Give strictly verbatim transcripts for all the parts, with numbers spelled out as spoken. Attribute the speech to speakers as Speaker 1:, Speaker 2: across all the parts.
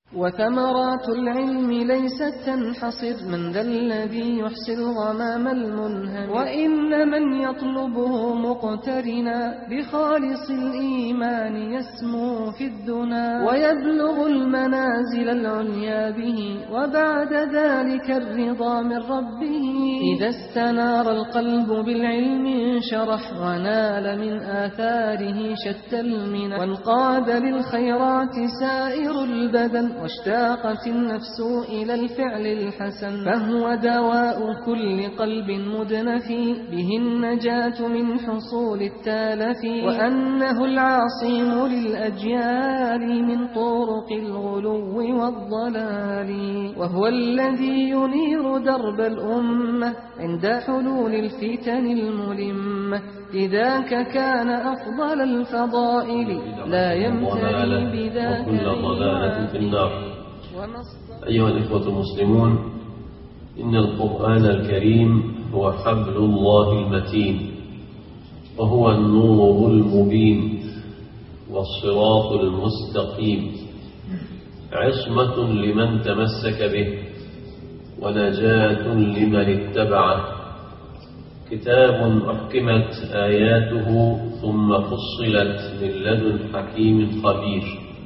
Speaker 1: وثمرات العلم ليست تنحصر من ذا الذي يحصي الغمام المنهم، وإن من يطلبه مقترنا بخالص الإيمان يسمو في الدنا ويبلغ المنازل العليا به، وبعد ذلك الرضا من ربه. إذا استنار القلب بالعلم انشرح، ونال من آثاره شتى المنى، وانقاد للخيرات سائر البدن، واشتاقت النفس إلى الفعل الحسن، فهو دواء كل قلب مدنف، به النجاة من حصول التالف، وأنه العاصم للأجيال من طرق الغلو والضلال، وهو الذي ينير درب الأمة عند حلول الفتن الملمة، لذاك كان أفضل الفضائل لا يمتري بذاك
Speaker 2: وكل ضلالة في النار. أيها الإخوة المسلمون، إن القرآن الكريم هو حبل الله المتين، وهو النور المبين والصراط المستقيم، عصمة لمن تمسك به ونجاة لمن اتبعه، كتاب أحكمت آياته ثم فصلت من لدن حكيم خبير،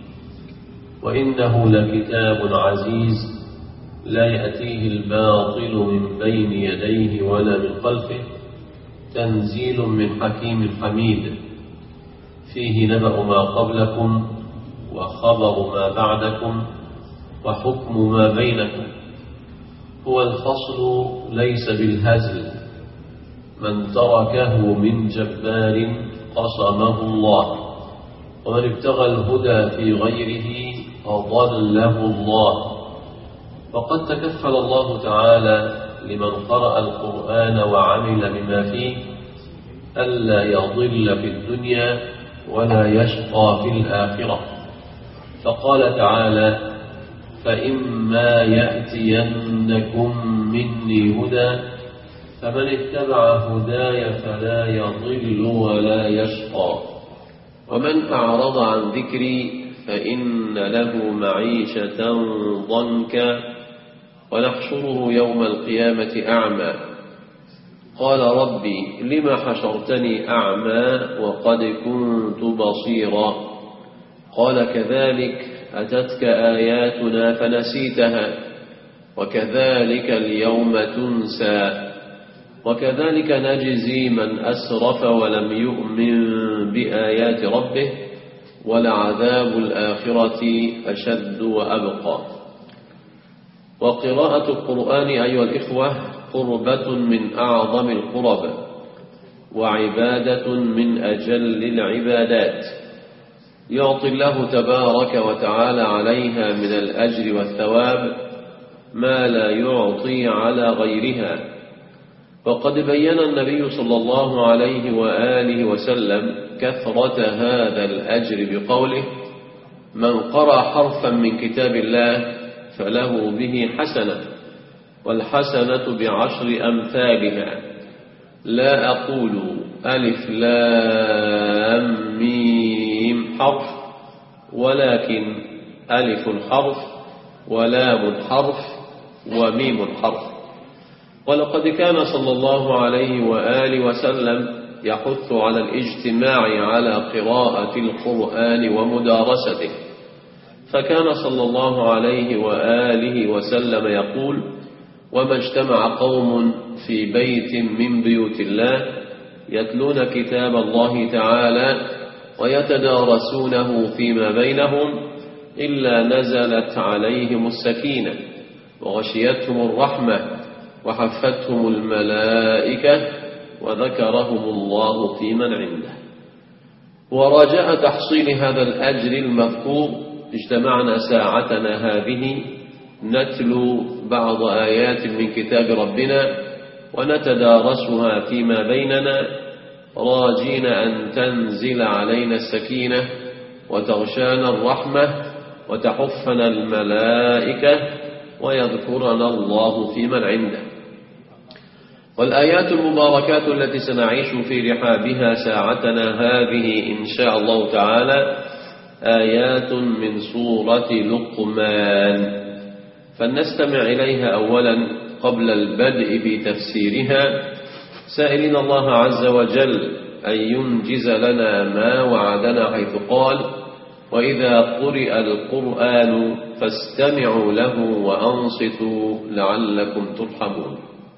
Speaker 2: وإنه لكتاب عزيز لا يأتيه الباطل من بين يديه ولا من خلفه، تنزيل من حكيم حميد، فيه نبأ ما قبلكم وخبر ما بعدكم وحكم ما بينكم. هو الفصل ليس بالهزل، من تركه من جبار قصمه الله، ومن ابتغى الهدى في غيره أضله الله. وقد تكفل الله تعالى لمن قرأ القرآن وعمل بما فيه ألا يضل في الدنيا ولا يشقى في الآخرة، فقال تعالى: فإما يأتينكم مني هدى فمن اتبع هداي فلا يضل ولا يشقى، ومن أعرض عن ذكري فإن له معيشة ضنكا ونحشره يوم القيامة أعمى. قال: ربي لم حشرتني أعمى وقد كنت بصيرا. قال: كذلك أتتك آياتنا فنسيتها وكذلك اليوم تنسى، وكذلك نجزي من أسرف ولم يؤمن بآيات ربه، ولعذاب الآخرة أشد وأبقى. وقراءة القرآن أيها الإخوة قربة من أعظم القرب، وعبادة من أجل العبادات، يعطي الله تبارك وتعالى عليها من الأجر والثواب ما لا يعطي على غيرها. وقد بين النبي صلى الله عليه وآله وسلم كثرة هذا الأجر بقوله: من قرأ حرفا من كتاب الله فله به حسنة، والحسنة بعشر أمثالها، لا أقول ألف لام ميم حرف، ولكن ألف حرف ولام حرف وميم حرف. ولقد كان صلى الله عليه وآله وسلم يحث على الاجتماع على قراءة القرآن ومدارسته، فكان صلى الله عليه وآله وسلم يقول: وما اجتمع قوم في بيت من بيوت الله يتلون كتاب الله تعالى ويتدارسونه فيما بينهم إلا نزلت عليهم السكينة وغشيتهم الرحمة وحفتهم الملائكة وذكرهم الله في من عنده. ورجاء تحصيل هذا الأجر المذكور اجتمعنا ساعتنا هذه نتلو بعض آيات من كتاب ربنا ونتدارسها فيما بيننا، راجين أن تنزل علينا السكينة وتغشانا الرحمة وتحفنا الملائكة ويذكرنا الله في من عنده. والآيات المباركات التي سنعيش في رحابها ساعتنا هذه إن شاء الله تعالى آيات من سورة لقمان، فلنستمع إليها أولا قبل البدء بتفسيرها، سائلين الله عز وجل أن ينجز لنا ما وعدنا، حيث قال: وإذا قرئ القرآن فاستمعوا له وأنصتوا لعلكم ترحمون.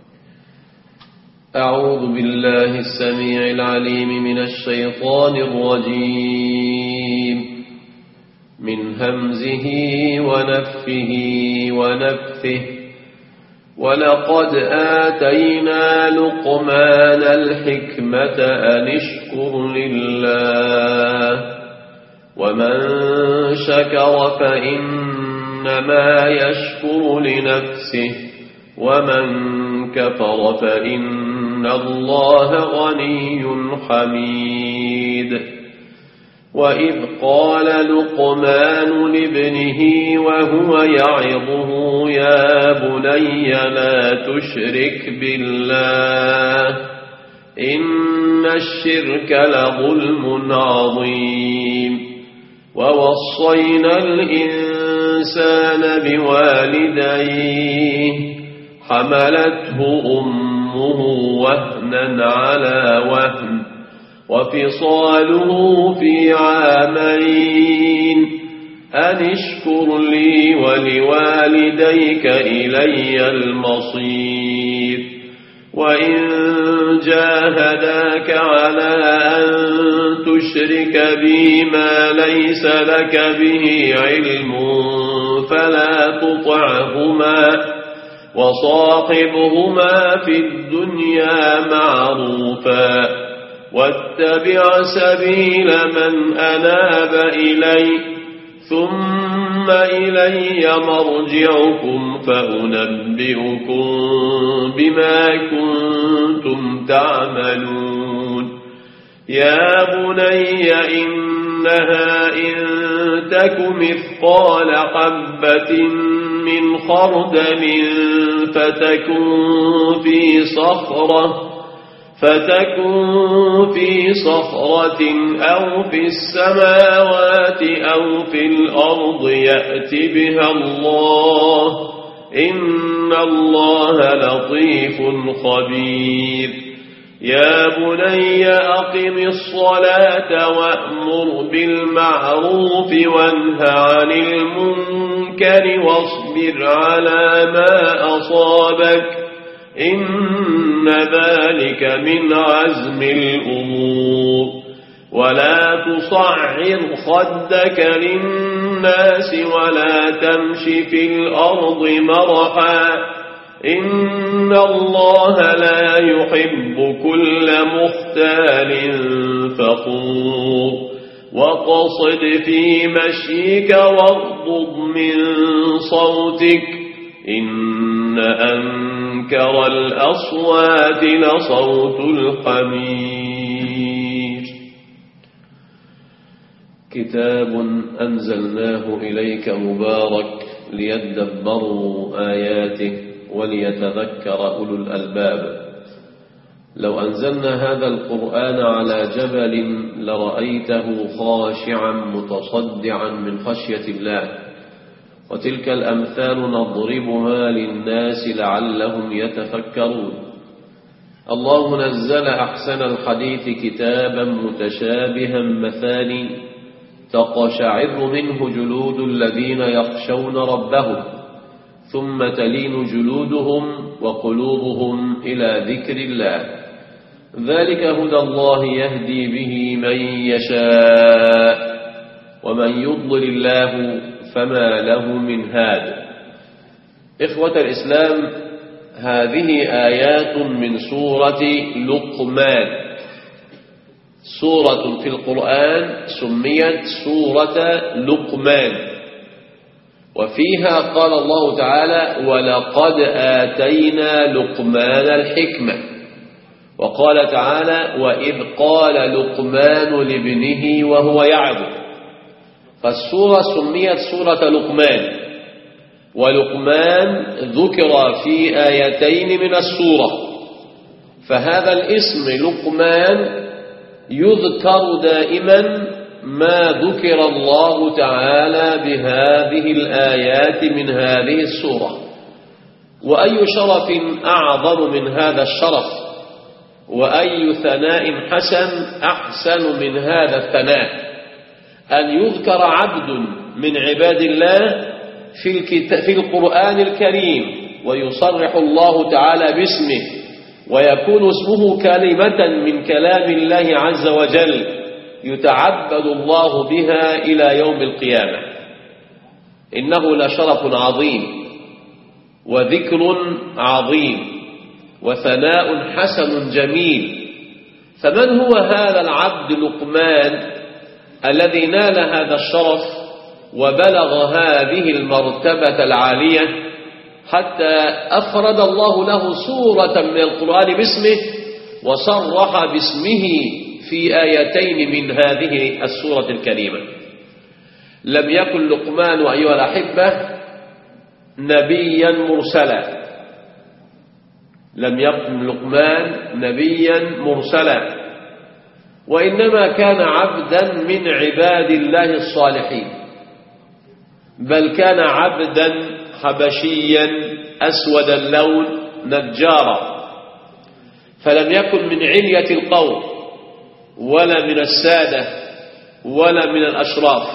Speaker 2: أعوذ بالله السميع العليم من الشيطان الرجيم، من همزه ونفه ونفثه. ولقد آتينا لقمان الحكمة أن اشكر لله ومن شكر فإنما يشكر لنفسه ومن كفر فإن الله غني حميد. وإذ قال لقمان لابنه وهو يعظه: يا بني لا تشرك بالله إن الشرك لظلم عظيم. ووصينا الإنسان بوالديه حملته أمه وهنا على وهن وفصاله في عامين أن اشكر لي ولوالديك إلي المصير. وإن جاهداك على أن تشرك بي ما ليس لك به علم فلا تطعهما وصاحبهما في الدنيا معروفا واتبع سبيل من أناب إلي ثم إلي مرجعكم فأنبئكم بما كنتم تعملون. يا بني إنها إن تك مثقال حبة من خردل فتكن في صخرة فتكن في صخرة أو في السماوات أو في الأرض يأت بها الله إن الله لطيف خبير. يا بني أقم الصلاة وأمر بالمعروف وانه عن المنكر واصبر على ما أصابك إن ذلك من عزم الأمور. ولا تصعر خدك للناس ولا تمش في الأرض مرحا إن الله لا يحب كل مختال فخور. وقصد في مشيك واغضض من صوتك إن أنكر الأصوات لصوت الحمير. كتاب أنزلناه إليك مبارك ليدبروا آياته وليتذكر أولو الألباب. لو أنزلنا هذا القرآن على جبل لرأيته خاشعا متصدعا من خشية الله. وتلك الأمثال نضربها للناس لعلهم يتفكرون. الله نزل أحسن الحديث كتابا متشابها مثاني تقشعر منه جلود الذين يخشون ربهم ثم تلين جلودهم وقلوبهم إلى ذكر الله ذلك هدى الله يهدي به من يشاء ومن يضلل الله فما له من هاد. إخوة الإسلام، هذه آيات من سورة لقمان، سورة في القرآن سميت سورة لقمان، وفيها قال الله تعالى: ولقد آتينا لقمان الحكمة. وقال تعالى: وإذ قال لقمان لابنه وهو يعظه. فالسورة سميت سورة لقمان، ولقمان ذكر في آيتين من السورة، فهذا الاسم لقمان يذكر دائما ما ذكر الله تعالى بهذه الآيات من هذه السورة. وأي شرف أعظم من هذا الشرف، وأي ثناء حسن أحسن من هذا الثناء، أن يذكر عبد من عباد الله في, في القرآن الكريم ويصرح الله تعالى باسمه، ويكون اسمه كلمة من كلام الله عز وجل يتعبد الله بها إلى يوم القيامة. إنه لشرف عظيم وذكر عظيم وثناء حسن جميل. فمن هو هذا العبد لقمان الذي نال هذا الشرف وبلغ هذه المرتبة العالية حتى أفرد الله له سورة من القرآن باسمه وصرح باسمه في آيتين من هذه السورة الكريمة؟ لم يكن لقمان أيها الأحبة نبيا مرسلا، لم يكن لقمان نبيا مرسلا، وإنما كان عبدا من عباد الله الصالحين، بل كان عبدا حبشيا أسود اللون نجارا، فلم يكن من علية القوم ولا من السادة ولا من الأشراف،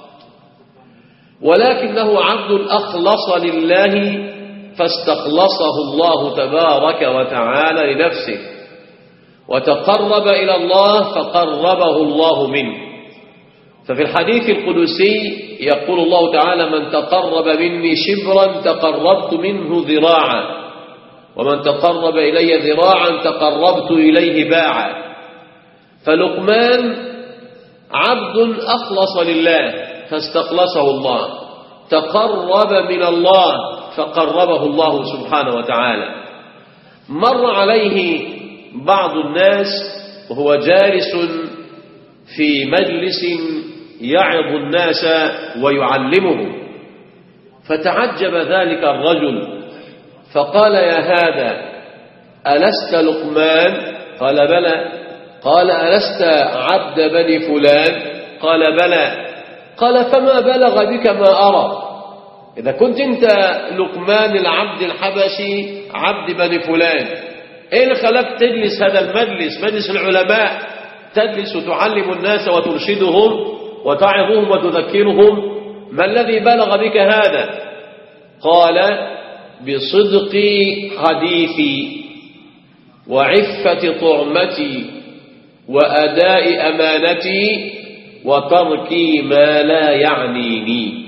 Speaker 2: ولكنه عبد أخلص لله فاستخلصه الله تبارك وتعالى لنفسه، وتقرب إلى الله فقربه الله منه. ففي الحديث القدسي يقول الله تعالى: من تقرب مني شبرا تقربت منه ذراعا، ومن تقرب إلي ذراعا تقربت إليه باعا. فلقمان عبد أخلص لله فاستخلصه الله، تقرب من الله فقربه الله سبحانه وتعالى. مر عليه بعض الناس وهو جالس في مجلس يعظ الناس ويعلمهم، فتعجب ذلك الرجل فقال: يا هذا ألست لقمان؟ قال: بلى. قال: ألست عبد بني فلان؟ قال: بلى. قال: فما بلغ بك ما أرى؟ إذا كنت أنت لقمان العبد الحبشي عبد بني فلان، إيه اللي خلاك تجلس هذا المجلس، مجلس العلماء، تجلس وتعلم الناس وترشدهم وتعظهم وتذكرهم؟ ما الذي بلغ بك هذا؟ قال: بصدق حديثي وعفة طعمتي وأداء أمانتي وتركي ما لا يعنيني.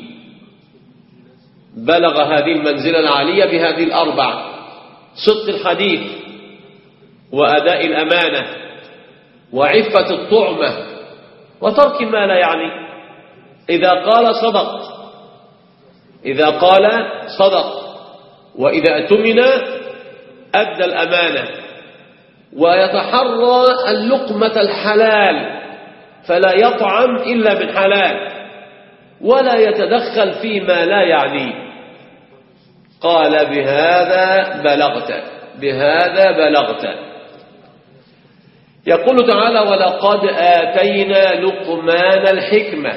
Speaker 2: بلغ هذه المنزلة العالية بهذه الأربع: صدق الحديث وأداء الأمانة وعفة الطعمة وترك ما لا يعني. إذا قال صدق، إذا قال صدق، وإذا اؤتمن أدى الأمانة، ويتحرى اللقمة الحلال فلا يطعم إلا من حلال، ولا يتدخل فيما لا يعنيه. قال: بهذا بلغت، بهذا بلغت. يقول تعالى: ولقد آتينا لقمان الحكمة.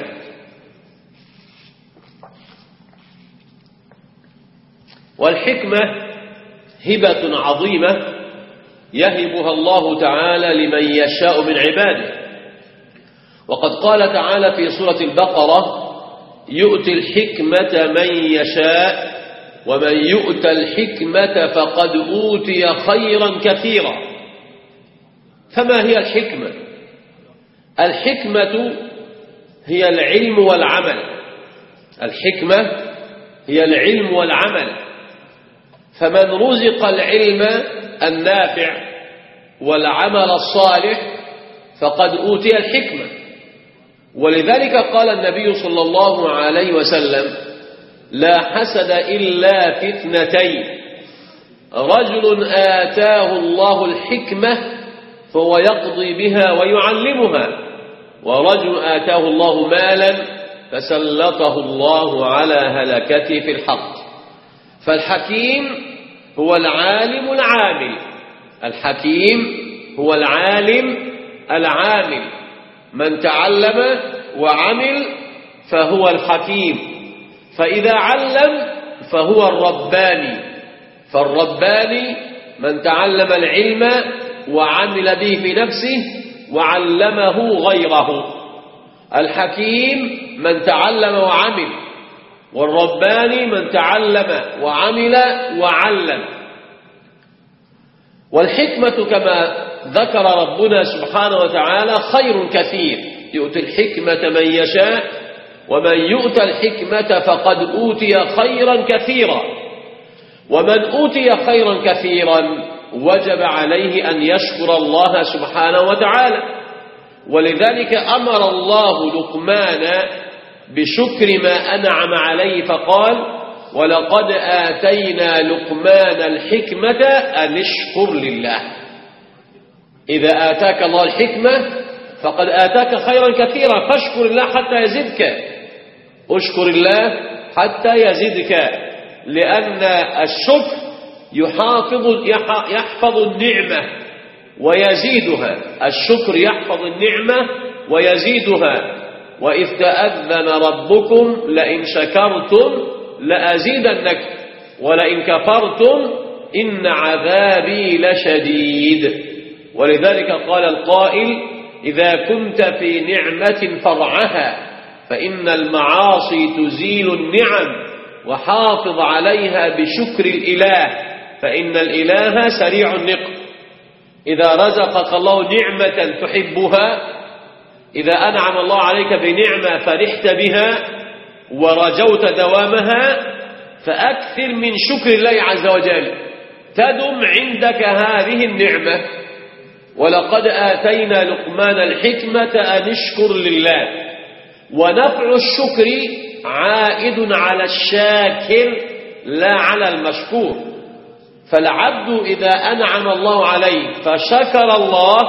Speaker 2: والحكمة هبة عظيمة يهبها الله تعالى لمن يشاء من عباده. وقد قال تعالى في سورة البقرة: يؤتي الحكمة من يشاء ومن يؤت الحكمة فقد أوتي خيرا كثيرا. فما هي الحكمة؟ الحكمة هي العلم والعمل. الحكمة هي العلم والعمل. فمن رزق العلم النافع والعمل الصالح فقد أوتي الحكمة. ولذلك قال النبي صلى الله عليه وسلم: لا حسد إلا في اثنتين: رجل آتاه الله الحكمة فهو يقضي بها ويعلمها، ورجل آتاه الله مالا فسلطه الله على هلكته في الحق. فالحكيم هو العالم العامل، الحكيم هو العالم العامل، من تعلم وعمل فهو الحكيم، فإذا علم فهو الرباني. فالرباني من تعلم العلم وعمل به في نفسه وعلمه غيره. الحكيم من تعلم وعمل، والرباني من تعلم وعمل وعلم. والحكمة كما ذكر ربنا سبحانه وتعالى خير كثير، يؤتي الحكمة من يشاء ومن يؤتى الحكمة فقد أوتي خيرا كثيرا. ومن أوتي خيرا كثيرا وجب عليه أن يشكر الله سبحانه وتعالى. ولذلك أمر الله لقمان بشكر ما أنعم عليه فقال: ولقد آتينا لقمان الحكمة أن اشكر لله. إذا آتاك الله الحكمة فقد آتاك خيرا كثيرا، فاشكر الله حتى يزدك. اشكر الله حتى يزدك، لأن الشكر يحافظ يحفظ النعمة ويزيدها. الشكر يحفظ النعمة ويزيدها. وإذ تأذن ربكم لئن شكرتم لأزيدنكم ولئن كفرتم إن عذابي لشديد. ولذلك قال القائل: إذا كنت في نعمة فرعها، فإن المعاصي تزيل النعم، وحافظ عليها بشكر الإله، فإن الإله سريع النقم. إذا رزقك الله نعمة تحبها، إذا أنعم الله عليك بنعمة فرحت بها ورجوت دوامها، فأكثر من شكر الله عز وجل، تدم عندك هذه النعمة. ولقد آتينا لقمان الحكمة أن اشكر لله. ونفع الشكر عائد على الشاكر لا على المشكور. فالعبد إذا أنعم الله عليه فشكر الله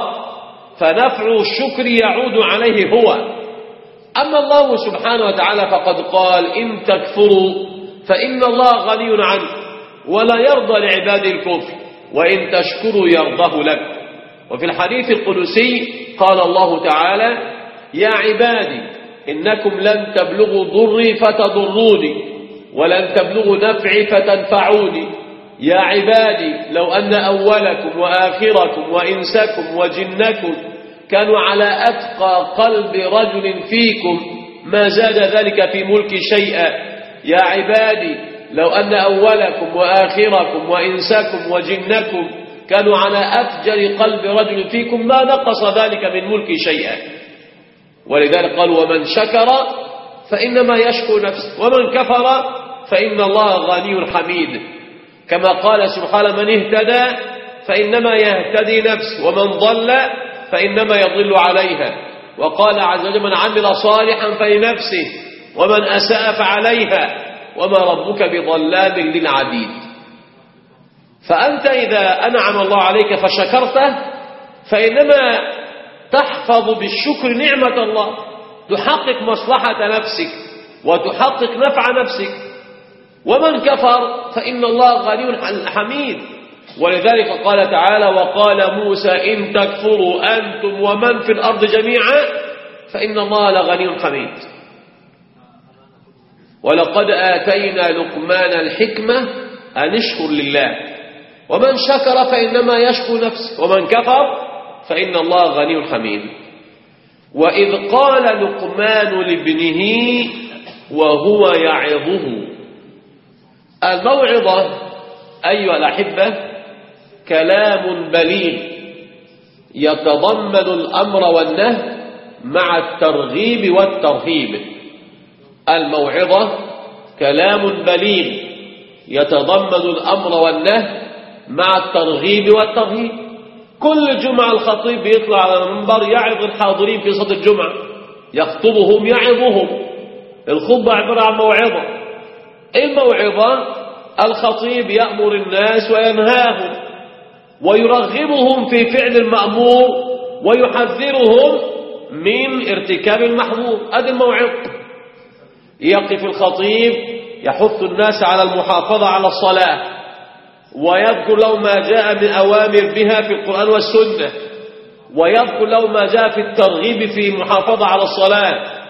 Speaker 2: فنفع الشكر يعود عليه هو. أما الله سبحانه وتعالى فقد قال: إن تكفروا فإن الله غني عنه ولا يرضى لعباده الكفر، وإن تشكروا يرضه لك. وفي الحديث القدسي قال الله تعالى: يا عبادي إنكم لن تبلغوا ضري فتضروني ولن تبلغوا نفعي فتنفعوني. يا عبادي لو أن أولكم وآخركم وإنسكم وجنكم كانوا على أتقى قلب رجل فيكم ما زاد ذلك في ملك شيئا. يا عبادي لو أن أولكم وآخركم وإنسكم وجنكم كانوا على أفجر قلب رجل فيكم ما نقص ذلك من ملك شيئا. ولذلك قال: ومن شكر فإنما يشكر نفسه ومن كفر فإن الله غني حميد. كما قال سبحانه: من اهتدى فإنما يهتدي نفسه ومن ضل فإنما يضل عليها. وقال عز وجل: من عمل صالحا فلنفسه ومن أساء فعليها وما ربك بظلام للعبيد. فأنت إذا أنعم الله عليك فشكرته فإنما تحفظ بالشكر نعمة الله، تحقق مصلحة نفسك وتحقق نفع نفسك. ومن كفر فإن الله غني حميد. ولذلك قال تعالى: وقال موسى إن تكفروا أنتم ومن في الأرض جميعا فإن الله لغني حميد. ولقد آتينا لقمان الحكمة أن اشكر لله. ومن شكر فإنما يشكر نفسه ومن كفر فإن الله غني حميد. وإذ قال لقمان لابنه وهو يعظه. الموعظة أيها الأحبة كلام بليغ يتضمن الأمر والنهي مع الترغيب والترهيب. الموعظة كلام بليغ يتضمن الأمر والنهي مع الترغيب والترهيب. كل جمعة الخطيب يطلع على المنبر يعظ الحاضرين في صلاة الجمعة، يخطبهم يعظهم. الخطبة عبارة عن موعظة. الموعظة الخطيب يأمر الناس وينهاهم ويرغبهم في فعل المأمور ويحذرهم من ارتكاب المحظور. هذه الموعظة. يقف الخطيب يحث الناس على المحافظة على الصلاة ويذكر له ما جاء من أوامر بها في القرآن والسنة، ويذكر له ما جاء في الترغيب في المحافظة على الصلاة،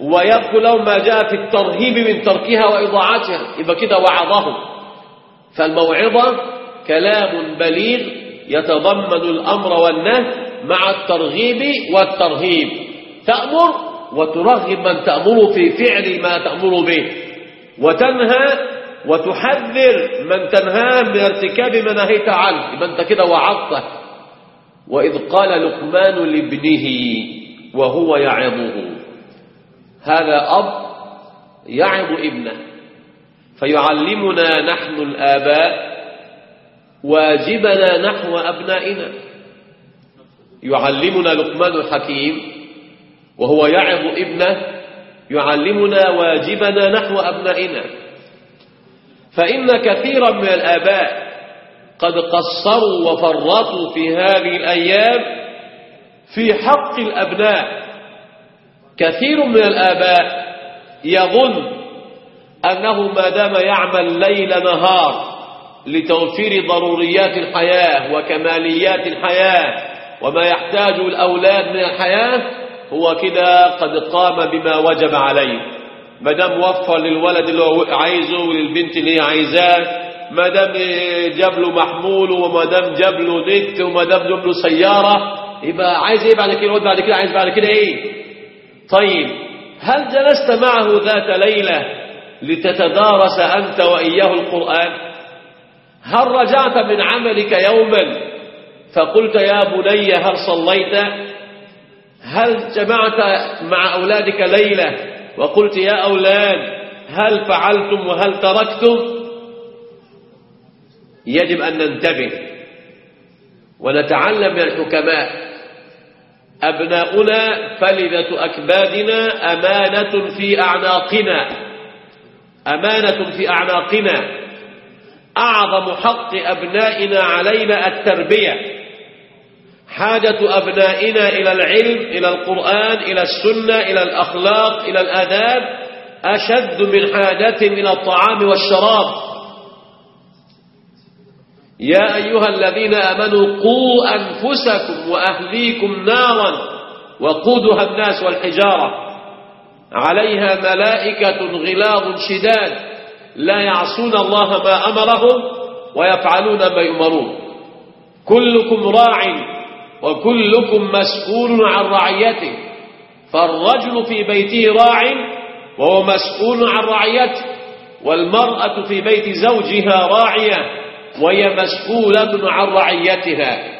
Speaker 2: ويذكر لهم ما جاء في الترهيب من تركها وإضاعتها، يبقى كده وعظهم. فالموعظة كلام بليغ يتضمن الأمر والنهي مع الترغيب والترهيب، تأمر وترغب من تأمر في فعل ما تأمر به، وتنهى وتحذر من تنهى من ارتكاب ما نهيت عنه، يبقى انت كده وعظته. وإذ قال لقمان لابنه وهو يعظه، هذا أب يعظ ابنه، فيعلمنا نحن الآباء واجبنا نحو أبنائنا. يعلمنا لقمان الحكيم وهو يعظ ابنه، يعلمنا واجبنا نحو أبنائنا. فإن كثيرا من الآباء قد قصروا وفرطوا في هذه الأيام في حق الأبناء. كثير من الآباء يظن أنه ما دام يعمل ليل نهار لتوفير ضروريات الحياة وكماليات الحياة وما يحتاج الأولاد من الحياة، هو كده قد قام بما وجب عليه. ما دام وفر للولد اللي هو عايزه وللبنت اللي هي عايزاه، ما دام جاب له محمول وما دام جاب له نت وما دام جاب له سيارة، يبقى عايز ايه بعد كده؟ بعد كده عايز بعد كده ايه؟ طيب هل جلست معه ذات ليلة لتتدارس أنت وإياه القرآن؟ هل رجعت من عملك يوما فقلت يا بني هل صليت؟ هل جمعت مع أولادك ليلة وقلت يا أولاد هل فعلتم وهل تركتم؟ يجب أن ننتبه ونتعلم من الحكماء. أبناؤنا فلذة أكبادنا، أمانة في أعناقنا، أمانة في أعناقنا. أعظم حق أبنائنا علينا التربية. حاجة أبنائنا إلى العلم، إلى القرآن، إلى السنة، إلى الأخلاق، إلى الآداب أشد من حاجتهم إلى الطعام والشراب. يا أيها الذين آمنوا قوا أنفسكم وأهليكم نارا وقودها الناس والحجارة عليها ملائكة غلاظ شداد لا يعصون الله ما أمرهم ويفعلون ما يؤمرون. كلكم راع وكلكم مسؤول عن رعيته، فالرجل في بيته راع وهو مسؤول عن رعيته، والمرأة في بيت زوجها راعية وهي مسؤولة عن رعيتها.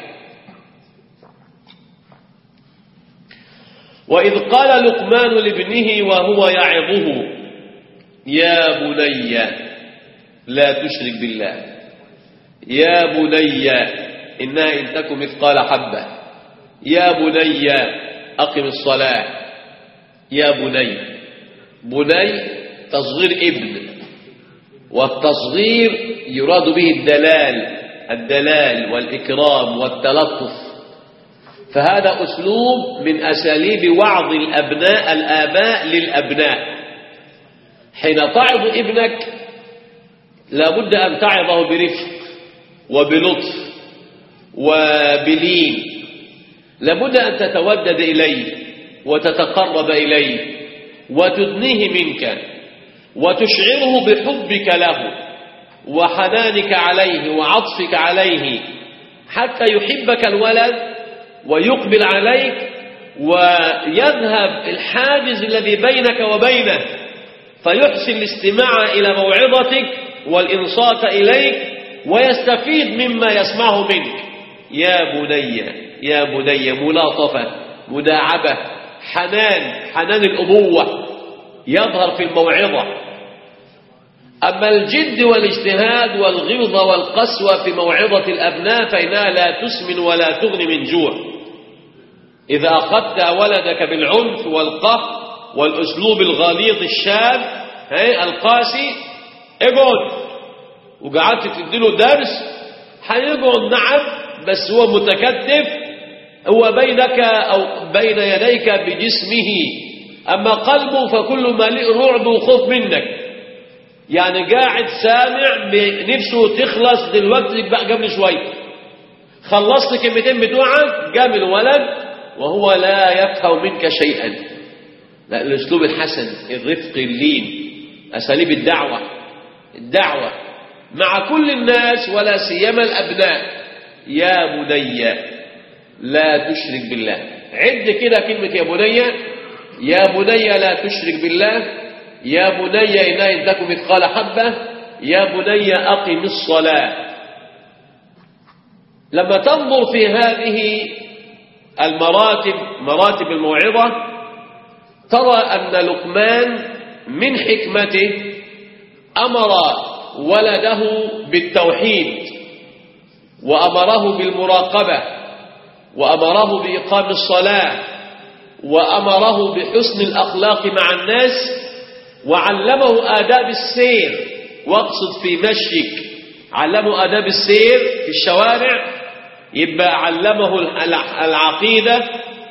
Speaker 2: وإذ قال لقمان لابنه وهو يعظه يا بني لا تشرك بالله، يا بني إنها إن تك مثقال حبة، يا بني أقم الصلاة، يا بني. بني تصغير ابن، والتصغير يراد به الدلال الدلال والإكرام والتلطف. فهذا أسلوب من أساليب وعظ الأبناء الآباء للأبناء. حين تعظ ابنك لابد أن تعظه برفق وبلطف وبلين، لابد أن تتودد إليه وتتقرب إليه وتدنيه منك وتشعره بحبك له وحنانك عليه وعطفك عليه حتى يحبك الولد ويقبل عليك ويذهب الحاجز الذي بينك وبينه، فيحسن الاستماع إلى موعظتك والإنصات إليك ويستفيد مما يسمعه منك. يا بني يا بني، ملاطفة، مداعبة، حنان، حنان الأبوة يظهر في الموعظة. أما الجد والاجتهاد والغلظة والقسوة في موعظة الأبناء فإنها لا تسمن ولا تغني من جوع. إذا أخذت ولدك بالعنف والقهر والأسلوب الغليظ الشاذ القاسي، اقعد وقعدت تديله درس، هيقعد نعم، بس هو متكتف، هو بينك أو بين يديك بجسمه، أما قلبه فكل مليء رعب وخوف منك. يعني قاعد سامع بنفسه تخلص دلوقتي بقى قبل شوية، خلصت كلمتين بتوعك قام الولد وهو لا يفهم منك شيئا. لا، الأسلوب الحسن، الرفق، اللين، أساليب الدعوة الدعوة مع كل الناس ولا سيما الأبناء. يا بني لا تشرك بالله. عد كده كلمة يا بني. يا بني لا تشرك بالله. يا بني إنها إن تكن مثقال حبة. يا بني أقم الصلاة. لما تنظر في هذه المراتب، مراتب الموعظة، ترى أن لقمان من حكمته أمر ولده بالتوحيد، وأمره بالمراقبة، وأمره بإقام الصلاة، وأمره بحسن الأخلاق مع الناس، وعلمه آداب السير. واقصد في مشيك، علمه آداب السير في الشوارع، يبقى علمه العقيدة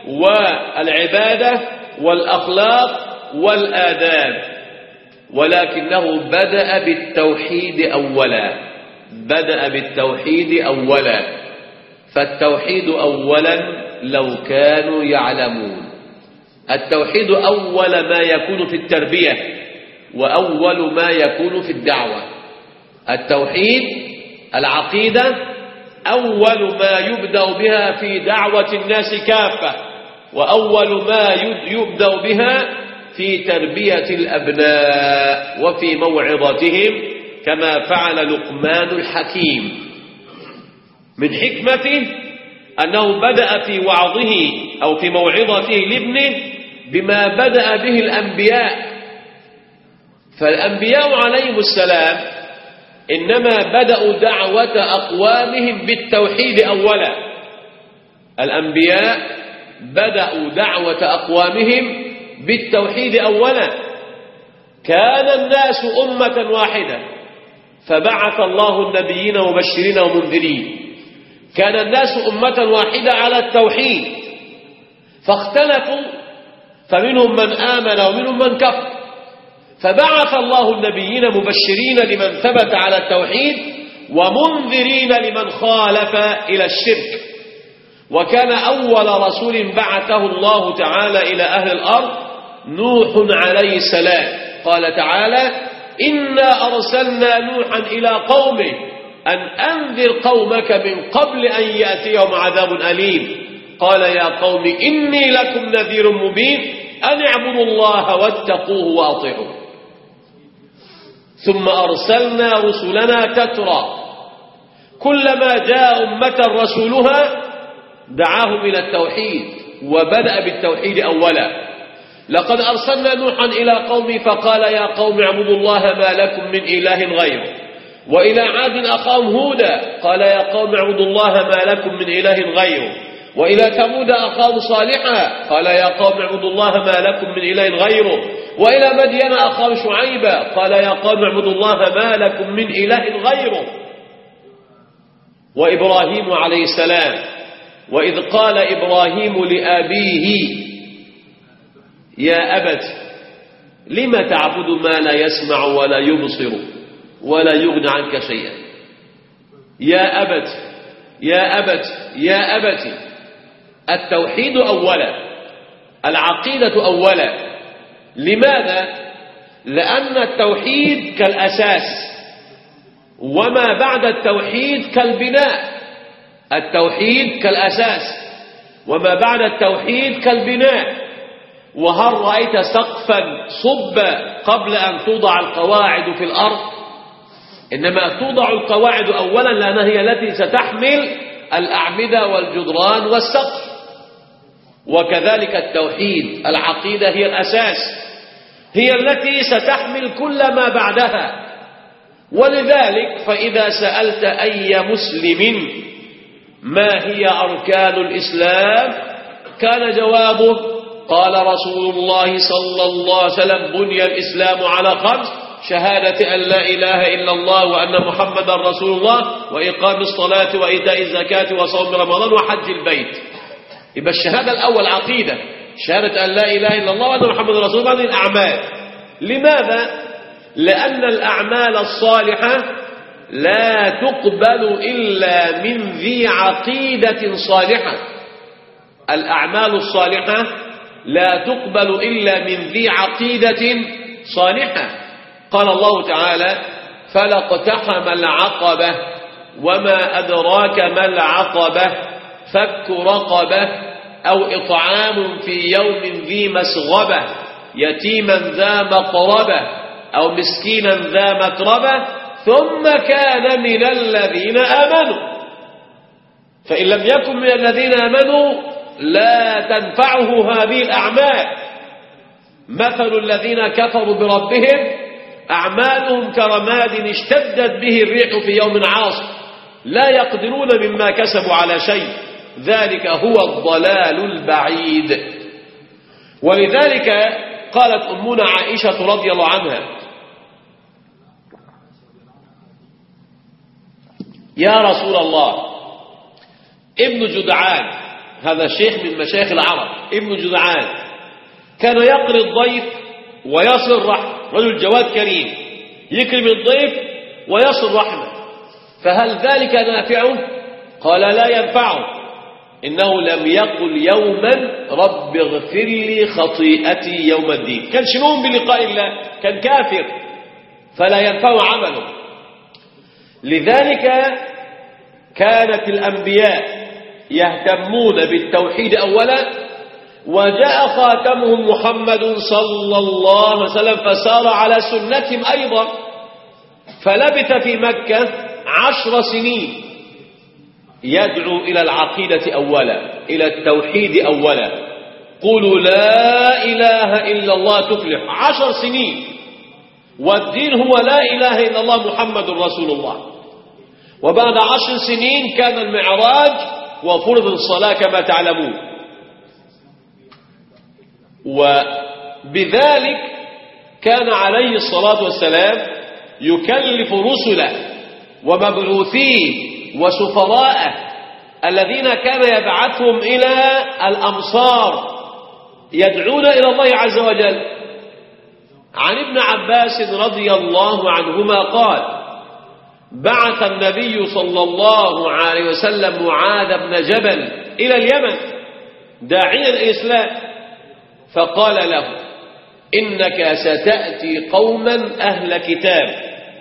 Speaker 2: والعبادة والأخلاق والآداب. ولكنه بدأ بالتوحيد أولا بدأ بالتوحيد أولا فالتوحيد أولا لو كانوا يعلمون. التوحيد أول ما يكون في التربية، وأول ما يكون في الدعوة. التوحيد، العقيدة، أول ما يبدأ بها في دعوة الناس كافة، وأول ما يبدأ بها في تربية الأبناء وفي موعظتهم، كما فعل لقمان الحكيم. من حكمته أنه بدأ في وعظه أو في موعظته لابنه بما بدأ به الأنبياء. فالأنبياء عليهم السلام إنما بدأوا دعوة أقوامهم بالتوحيد أولا. الأنبياء بدأوا دعوة أقوامهم بالتوحيد أولا. كان الناس أمة واحدة فبعث الله النبيين مبشرين ومنذرين. كان الناس أمة واحدة على التوحيد، فاختلفوا، فمنهم من آمن ومنهم من كفر، فبعث الله النبيين مبشرين لمن ثبت على التوحيد، ومنذرين لمن خالف إلى الشرك. وكان أول رسول بعثه الله تعالى إلى أهل الأرض نوح عليه السلام. قال تعالى: إنا أرسلنا نوحا إلى قومه أن أنذر قومك من قبل أن يأتيهم عذاب أليم. قال: يا قوم إني لكم نذير مبين أن اعبدوا الله واتقوه وأطيعوه. ثم أرسلنا رسلنا تترى، كلما جاء أمة رسولها دعاهم إلى التوحيد، وبدأ بالتوحيد أولا. لقد أرسلنا نوحا إلى قومه فقال: يا قوم اعبدوا الله ما لكم من إله غيره. وإلى عاد أخاهم هودا قال: يا قوم اعبدوا الله ما لكم من إله غيره. وإلى ثمود أخاهم صالحا قال: يا قوم اعبدوا الله ما لكم من إله غيره. وإلى مدين أخاهم شعيبا قال: يا قوم اعبدوا الله ما لكم من إله غيره. وإبراهيم عليه السلام: وإذ قال إبراهيم لأبيه يا أبت لم تعبد ما لا يسمع ولا يبصر ولا يغني عنك شيئا. يا أبت يا أبت يا أبت. التوحيد أولا، العقيدة أولا. لماذا؟ لأن التوحيد كالأساس، وما بعد التوحيد كالبناء. التوحيد كالأساس، وما بعد التوحيد كالبناء. وهل رأيت سقفا صب قبل أن توضع القواعد في الأرض؟ إنما توضع القواعد أولا، لأنها هي التي ستحمل الأعمدة والجدران والسقف. وكذلك التوحيد، العقيدة هي الأساس، هي التي ستحمل كل ما بعدها. ولذلك فإذا سألت أي مسلم ما هي أركان الإسلام كان جوابه: قال رسول الله صلى الله عليه وسلم: بني الإسلام على خمس: شهادة أن لا إله إلا الله وأن محمدا رسول الله، وإقام الصلاة وإيتاء الزكاة وصوم رمضان وحج البيت. يبقى الشهادة الأول عقيدة، شهادة أن لا إله إلا الله وأن محمدا رسول الله. هذه الأعمال. لماذا؟ لأن الأعمال الصالحة لا تقبل إلا من ذي عقيدة صالحة. الأعمال الصالحة لا تقبل إلا من ذي عقيدة صالحة. قال الله تعالى: فلاقتحم العقبة وما أدراك ما العقبة فك رقبة أو إطعام في يوم ذي مسغبة يتيما ذا مقربة أو مسكينا ذا متربة ثم كان من الذين آمنوا. فإن لم يكن من الذين آمنوا لا تنفعه هذه الأعمال. مثل الذين كفروا بربهم أعمالهم كرماد اشتدت به الريح في يوم عاصف لا يقدرون مما كسبوا على شيء ذلك هو الضلال البعيد. ولذلك قالت أمنا عائشة رضي الله عنها: يا رسول الله، ابن جدعان، هذا شيخ من مشايخ العرب، ابن جدعان كان يقري الضيف ويصل رحمه، رجل جواد كريم يكرم الضيف ويصل رحمه، فهل ذلك نافعه؟ قال: لا ينفعه، إنه لم يقل يوما رب اغفر لي خطيئتي يوم الدين. كان شنون بلقاء الله، كان كافر، فلا ينفع عمله. لذلك كانت الأنبياء يهتمون بالتوحيد أولا، وجاء خاتمهم محمد صلى الله عليه وسلم فسار على سنتهم أيضا، فلبث في مكة عشر سنين يدعو إلى العقيدة أولا، إلى التوحيد أولا. قولوا لا إله إلا الله تفلح. عشر سنين، والدين هو لا إله إلا الله محمد رسول الله. وبعد عشر سنين كان المعراج وفرض الصلاة كما تعلمون. وبذلك كان عليه الصلاة والسلام يكلف رسله ومبعوثيه وسفراءه الذين كان يبعثهم إلى الأمصار يدعون إلى الله عز وجل. عن ابن عباس رضي الله عنهما قال: بعث النبي صلى الله عليه وسلم معاذ بن جبل إلى اليمن داعيا الإسلام، فقال له: إنك ستأتي قوما أهل كتاب،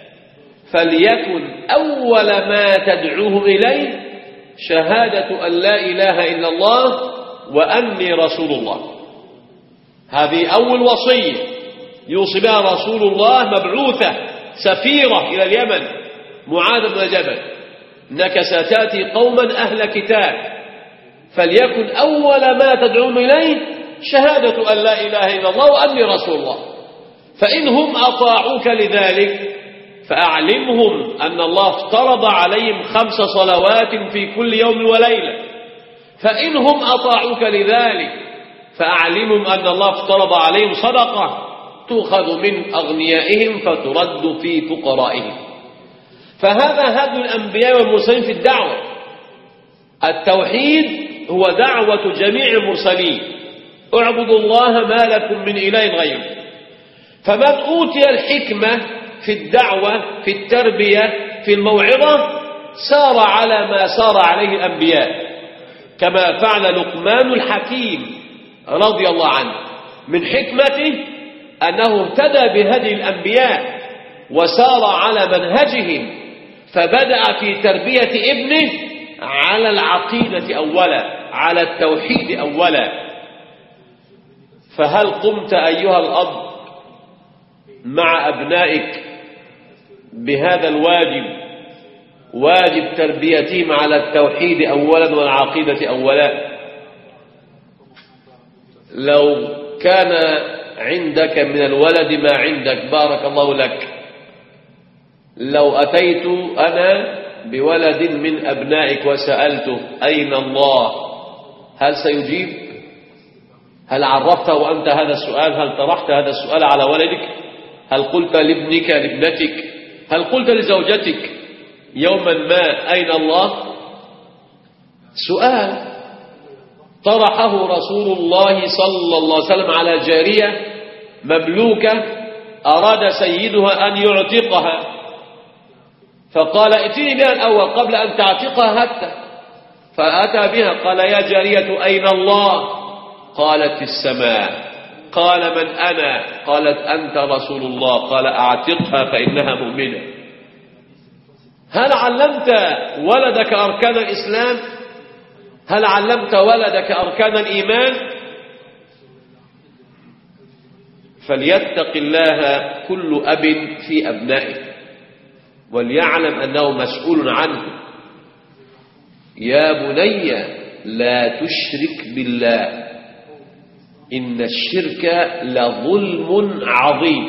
Speaker 2: فليكن أول ما تدعوهم إليه شهادة أن لا إله إلا الله وأني رسول الله. هذه أول وصية يوصي بها رسول الله مبعوثة سفيرة إلى اليمن معاذ بن جبل: إنك ستأتي قوما أهل كتاب، فليكن أول ما تدعوهم إليه شهادة أن لا إله إلا الله وأني رسول الله. فإنهم أطاعوك لذلك فأعلمهم أن الله افترض عليهم خمس صلوات في كل يوم وليلة. فإنهم أطاعوك لذلك فأعلمهم أن الله افترض عليهم صدقة تؤخذ من أغنيائهم فترد في فقرائهم. فهذا هدي الأنبياء والمرسلين في الدعوة. التوحيد هو دعوة جميع المرسلين: اعبدوا الله ما لكم من إله غيره. فمن أوتي الحكمة في الدعوة، في التربية، في الموعظة، سار على ما سار عليه الأنبياء، كما فعل لقمان الحكيم رضي الله عنه. من حكمته أنه اهتدى بهدي الأنبياء وسار على منهجهم، فبدأ في تربية ابنه على العقيدة أولا، على التوحيد أولا. فهل قمت أيها الأب مع أبنائك بهذا الواجب، واجب تربيتهم على التوحيد أولا والعقيدة أولا؟ لو كان عندك من الولد ما عندك بارك الله لك، لو أتيت أنا بولد من أبنائك وسألته أين الله، هل سيجيب؟ هل عرفته أنت هذا السؤال؟ هل طرحت هذا السؤال على ولدك؟ هل قلت لابنك لابنتك؟ هل قلت لزوجتك يوما ما أين الله؟ سؤال طرحه رسول الله صلى الله عليه وسلم على جارية مملوكة أراد سيدها أن يعتقها، فقال: ائتني بها الأول قبل أن تعتقها حتى. فأتى بها قال: يا جارية أين الله؟ قالت السماء. قال من أنا؟ قالت أنت رسول الله. قال أعتقها فإنها مؤمنة. هل علمت ولدك أركان الإسلام؟ هل علمت ولدك أركان الإيمان؟ فليتق الله كل أب في أبنائه وليعلم أنه مسؤول عنه. يا بني لا تشرك بالله إن الشرك لظلم عظيم.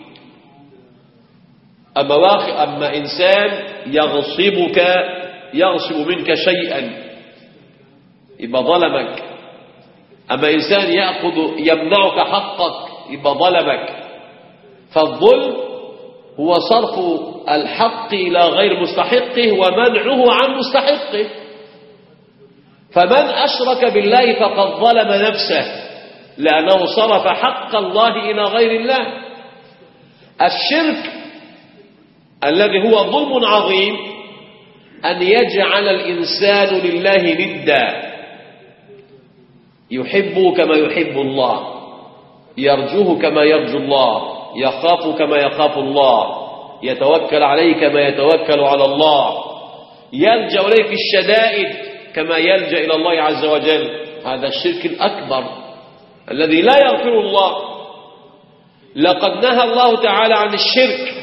Speaker 2: أما, أما إنسان يغصبك يغصب منك شيئا يبقى ظلمك. أما إنسان يأخذ يمنعك حقك يبقى ظلمك. فالظلم هو صرف الحق إلى غير مستحقه ومنعه عن مستحقه. فمن أشرك بالله فقد ظلم نفسه لأنه صرف حق الله إلى غير الله. الشرك الذي هو ظلم عظيم أن يجعل الإنسان لله ندا، يحبه كما يحب الله، يرجوه كما يرجو الله، يخاف كما يخاف الله، يتوكل عليه كما يتوكل على الله، يلجأ إليه في الشدائد كما يلجأ إلى الله عز وجل. هذا الشرك الأكبر الذي لا يغفر الله. لقد نهى الله تعالى عن الشرك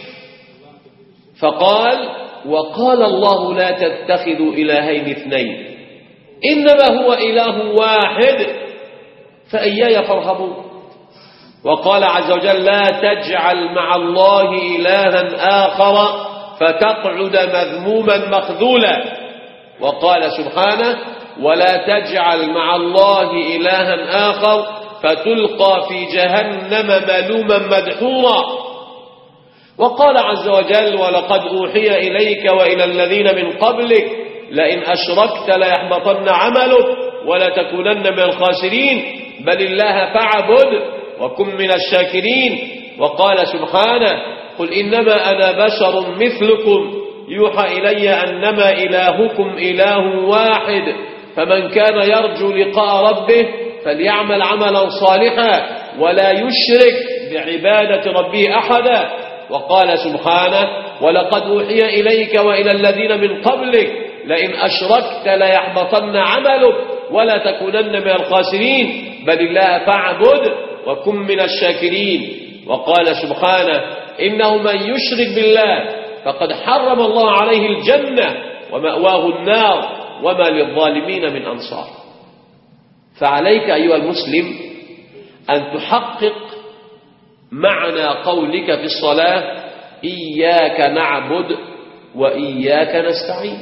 Speaker 2: فقال وقال الله لا تتخذوا إلهين اثنين إنما هو إله واحد فإياي فارهبون. وقال عز وجل لا تجعل مع الله إلها آخر فتقعد مذموما مخذولا. وقال سبحانه ولا تجعل مع الله إلها آخر فتلقى في جهنم ملوما مدحورا. وقال عز وجل ولقد أوحي إليك وإلى الذين من قبلك لئن أشركت ليحبطن عملك ولتكونن من الخاسرين بل الله فاعبد وكن من الشاكرين. وقال سبحانه قل إنما أنا بشر مثلكم يوحى إلي أنما إلهكم إله واحد فمن كان يرجو لقاء ربه فليعمل عملا صالحا ولا يشرك بعبادة ربه أحدا. وقال سبحانه ولقد أوحي إليك وإلى الذين من قبلك لئن أشركت ليحبطن عملك ولا تكونن من الخاسرين بل الله فاعبد وكن من الشاكرين. وقال سبحانه إنه من يشرك بالله فقد حرم الله عليه الجنة ومأواه النار وما للظالمين من أنصار. فعليك أيها المسلم أن تحقق معنى قولك في الصلاة إياك نعبد وإياك نستعين.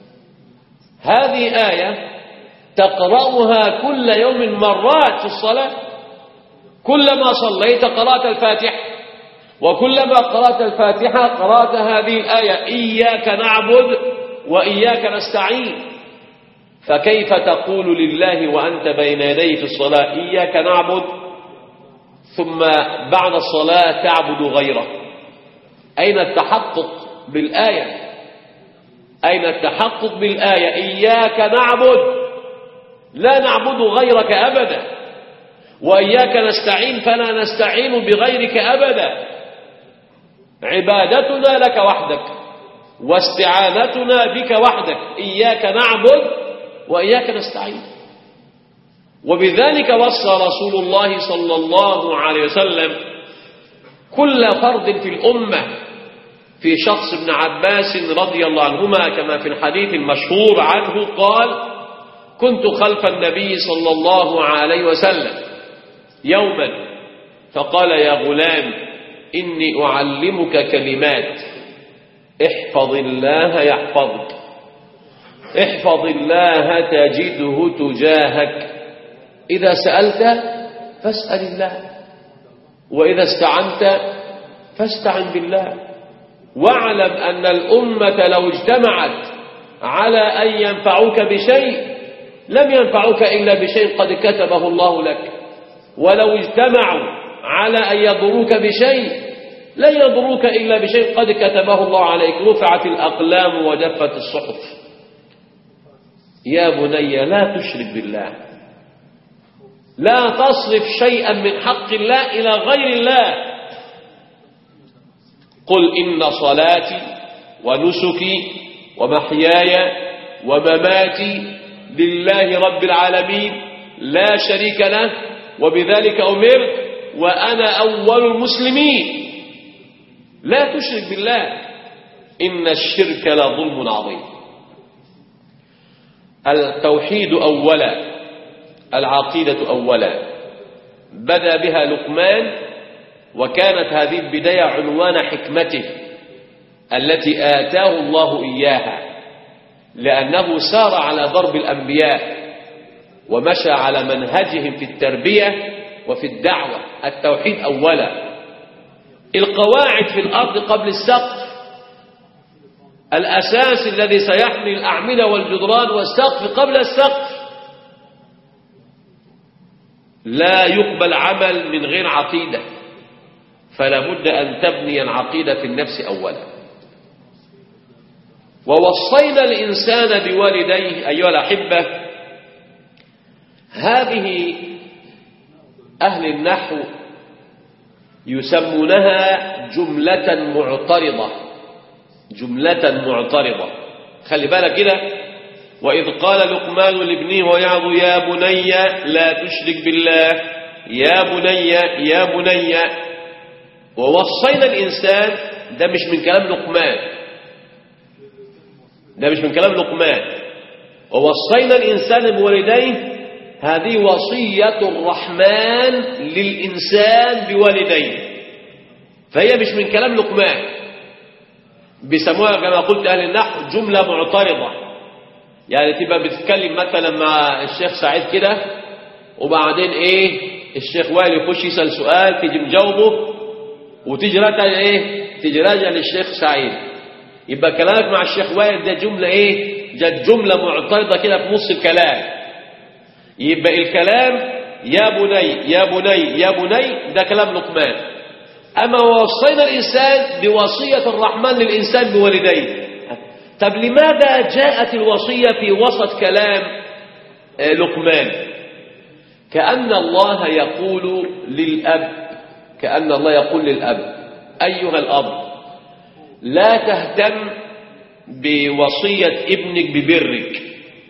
Speaker 2: هذه آية تقرأها كل يوم مرات في الصلاة. كلما صليت قرأت الفاتحة وكلما قرأت الفاتحة قرأت هذه الآية إياك نعبد وإياك نستعين. فكيف تقول لله وأنت بين يديه في الصلاة إياك نعبد ثم بعد الصلاة تعبد غيره؟ أين التحقق بالآية؟ أين التحقق بالآية إياك نعبد؟ لا نعبد غيرك أبدا. وإياك نستعين فلا نستعين بغيرك أبدا. عبادتنا لك وحدك واستعانتنا بك وحدك. إياك نعبد وإياك نستعين. وبذلك وصى رسول الله صلى الله عليه وسلم كل فرد في الأمة في شخص ابن عباس رضي الله عنهما كما في الحديث المشهور عنه قال كنت خلف النبي صلى الله عليه وسلم يوما فقال يا غلام إني أعلمك كلمات احفظ الله يحفظك احفظ الله تجده تجاهك إذا سألت فاسأل الله وإذا استعنت فاستعن بالله واعلم أن الأمة لو اجتمعت على أن ينفعوك بشيء لم ينفعوك إلا بشيء قد كتبه الله لك ولو اجتمعوا على أن يضروك بشيء لن يضروك إلا بشيء قد كتبه الله عليك رفعت الأقلام وجفت الصحف. يا بني لا تشرك بالله لا تصرف شيئا من حق الله إلى غير الله. قل إن صلاتي ونسكي ومحياي ومماتي لله رب العالمين لا شريك له وبذلك أمرت وأنا أول المسلمين. لا تشرك بالله، إن الشرك لظلم عظيم. التوحيد أولا، العقيدة أولا، بدأ بها لقمان، وكانت هذه البداية عنوان حكمته التي آتاه الله إياها، لأنه سار على ضرب الأنبياء ومشى على منهجهم في التربية وفي الدعوة. التوحيد أولا، القواعد في الأرض قبل السقف، الأساس الذي سيحمي الأعمدة والجدران والسقف قبل السقف. لا يقبل عمل من غير عقيدة، فلا بد أن تبني العقيدة في النفس أولا. ووصينا الإنسان بوالديه أيها الأحبة. هذه أهل النحو يسمونها جملة معترضة، جملة معترضة. خلي بالك كده، وإذ قال لقمان لابنه ويعظ يا بني لا تشرك بالله، يا بني يا بني. ووصينا الإنسان، ده مش من كلام لقمان، ده مش من كلام لقمان. ووصينا الإنسان بوالديه، هذه وصية الرحمن للإنسان بوالديه، فهي مش من كلام لقمان. بيسموها كما قلت أهل النحو جملة معترضة. يعني تبقى بتتكلم مثلا مع الشيخ سعيد كده، وبعدين ايه الشيخ وائل يخش يسأل سؤال، تيجي مجاوبه وتيجي راجع ايه تيجي راجع للشيخ سعيد. يبقى كلامك مع الشيخ وائل ده جملة ايه جت جملة معترضة كده في نص الكلام. يبقى الكلام يا بني يا بني يا بني ده كلام لقمان. أما وصينا الإنسان بوصية الرحمن للإنسان بوالديه. طب لماذا جاءت الوصية في وسط كلام لقمان؟ كأن الله يقول للأب، كأن الله يقول للأب أيها الأب لا تهتم بوصية ابنك ببرك.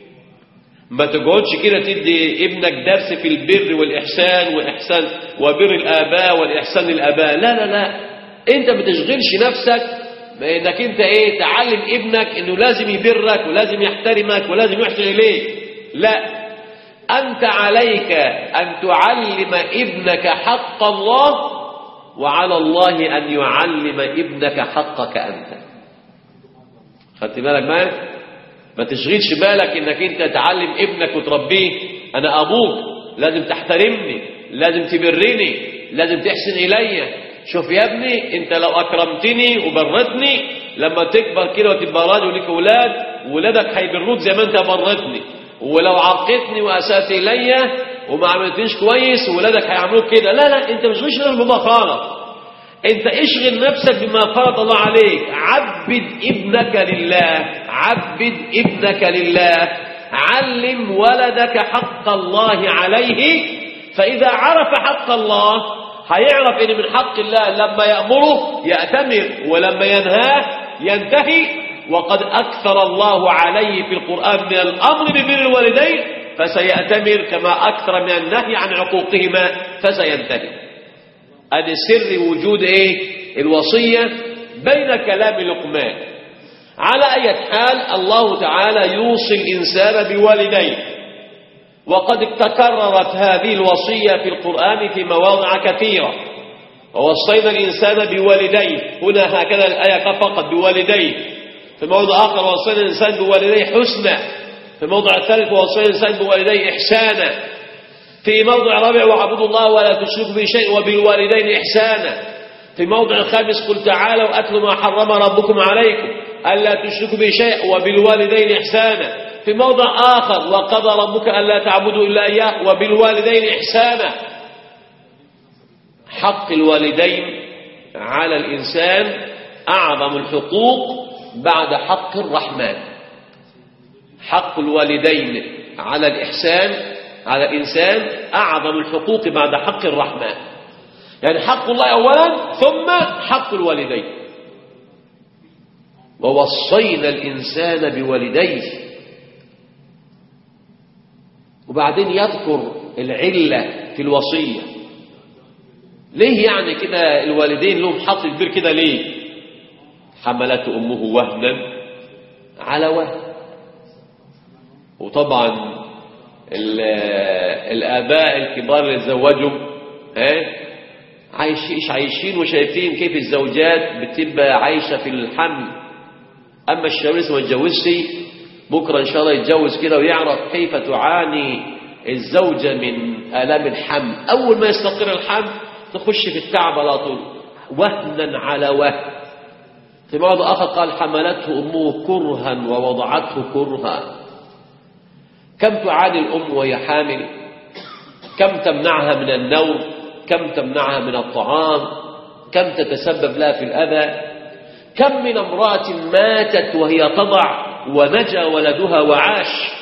Speaker 2: ما تقعدش كده تدي ابنك درس في البر والإحسان والإحسان وبر الآباء والإحسان للآباء. لا لا لا، أنت ما تشغلش نفسك بأنك أنت إيه تعلم ابنك إنه لازم يبرك ولازم يحترمك ولازم يحسن إليك. لا، أنت عليك أن تعلم ابنك حق الله، وعلى الله أن يعلم ابنك حقك أنت. خدت بالك معايا؟ ما تشغلش بالك انك انت تعلم ابنك وتربيه. انا ابوك، لازم تحترمني، لازم تبرني، لازم تحسن الي. شوف يا ابني، انت لو اكرمتني وبرتني لما تكبر كده وتبقى راجل وليك اولاد، ولادك هيبروك زي ما انت برتني. ولو عاقتني واسأت الي وما عملتنيش كويس، ولادك هيعملوك كده. لا لا، انت مش غش نفسك بما خالط، انت اشغل نفسك بما فرض الله عليك. عبد ابنك لله، عبد ابنك لله. علم ولدك حق الله عليه، فإذا عرف حق الله هيعرف ان من حق الله لما يأمره يأتمر، ولما ينهاه ينتهي. وقد أكثر الله عليه في القرآن من الأمر ببر الوالدين، فسيأتمر، كما أكثر من النهي عن عقوقهما فسينتهي. هذا سر وجود ايه الوصية بين كلام لقمان. على أي حال، الله تعالى يوصي الإنسان بوالديه، وقد تكررت هذه الوصية في القرآن في مواضع كثيرة. ووصينا الإنسان بوالديه، هنا هكذا الآية فقط بوالديه. في موضع آخر ووصينا الإنسان بوالديه حسنا. في موضع الثالث ووصينا الإنسان بوالديه إحسانا. في موضع رابع واعبدوا الله ولا تشركوا به شيئا وبالوالدين إحسانا. في موضع الخامس قل تعالوا وأتلوا ما حرم ربكم عليكم ألا تشركوا به شيئا وبالوالدين إحسانا. في موضع آخر وقضى ربك ألا تعبدوا إلا إياه وبالوالدين إحسانا. حق الوالدين على الإنسان أعظم الحقوق بعد حق الرحمن. حق الوالدين على الإحسان على الإنسان أعظم الحقوق بعد حق الرحمن. يعني حق الله أولا ثم حق الوالدين. ووصينا الإنسان بوالديه. وبعدين يذكر العلة في الوصية. ليه يعني كده الوالدين لهم حق كبير كده ليه؟ حملته أمه وهنا على وهن. وطبعا الآباء الكبار اللي تزوجوا عايشين عايشين وشايفين كيف الزوجات بتبقى عايشة في الحمل. أما الشباب لسه ما اتجوزش بكرة إن شاء الله يتجوز كده ويعرف كيف تعاني الزوجة من آلام الحمل. أول ما يستقر الحمل تخش في التعب على طول، وهنا على وهن. في موضع آخر قال حملته أمه كرها ووضعته كرها. كم تعاني الأم وهي حامل، كم تمنعها من النوم، كم تمنعها من الطعام، كم تتسبب لها في الأذى. كم من امرأة ماتت وهي تضع ونجا ولدها وعاش.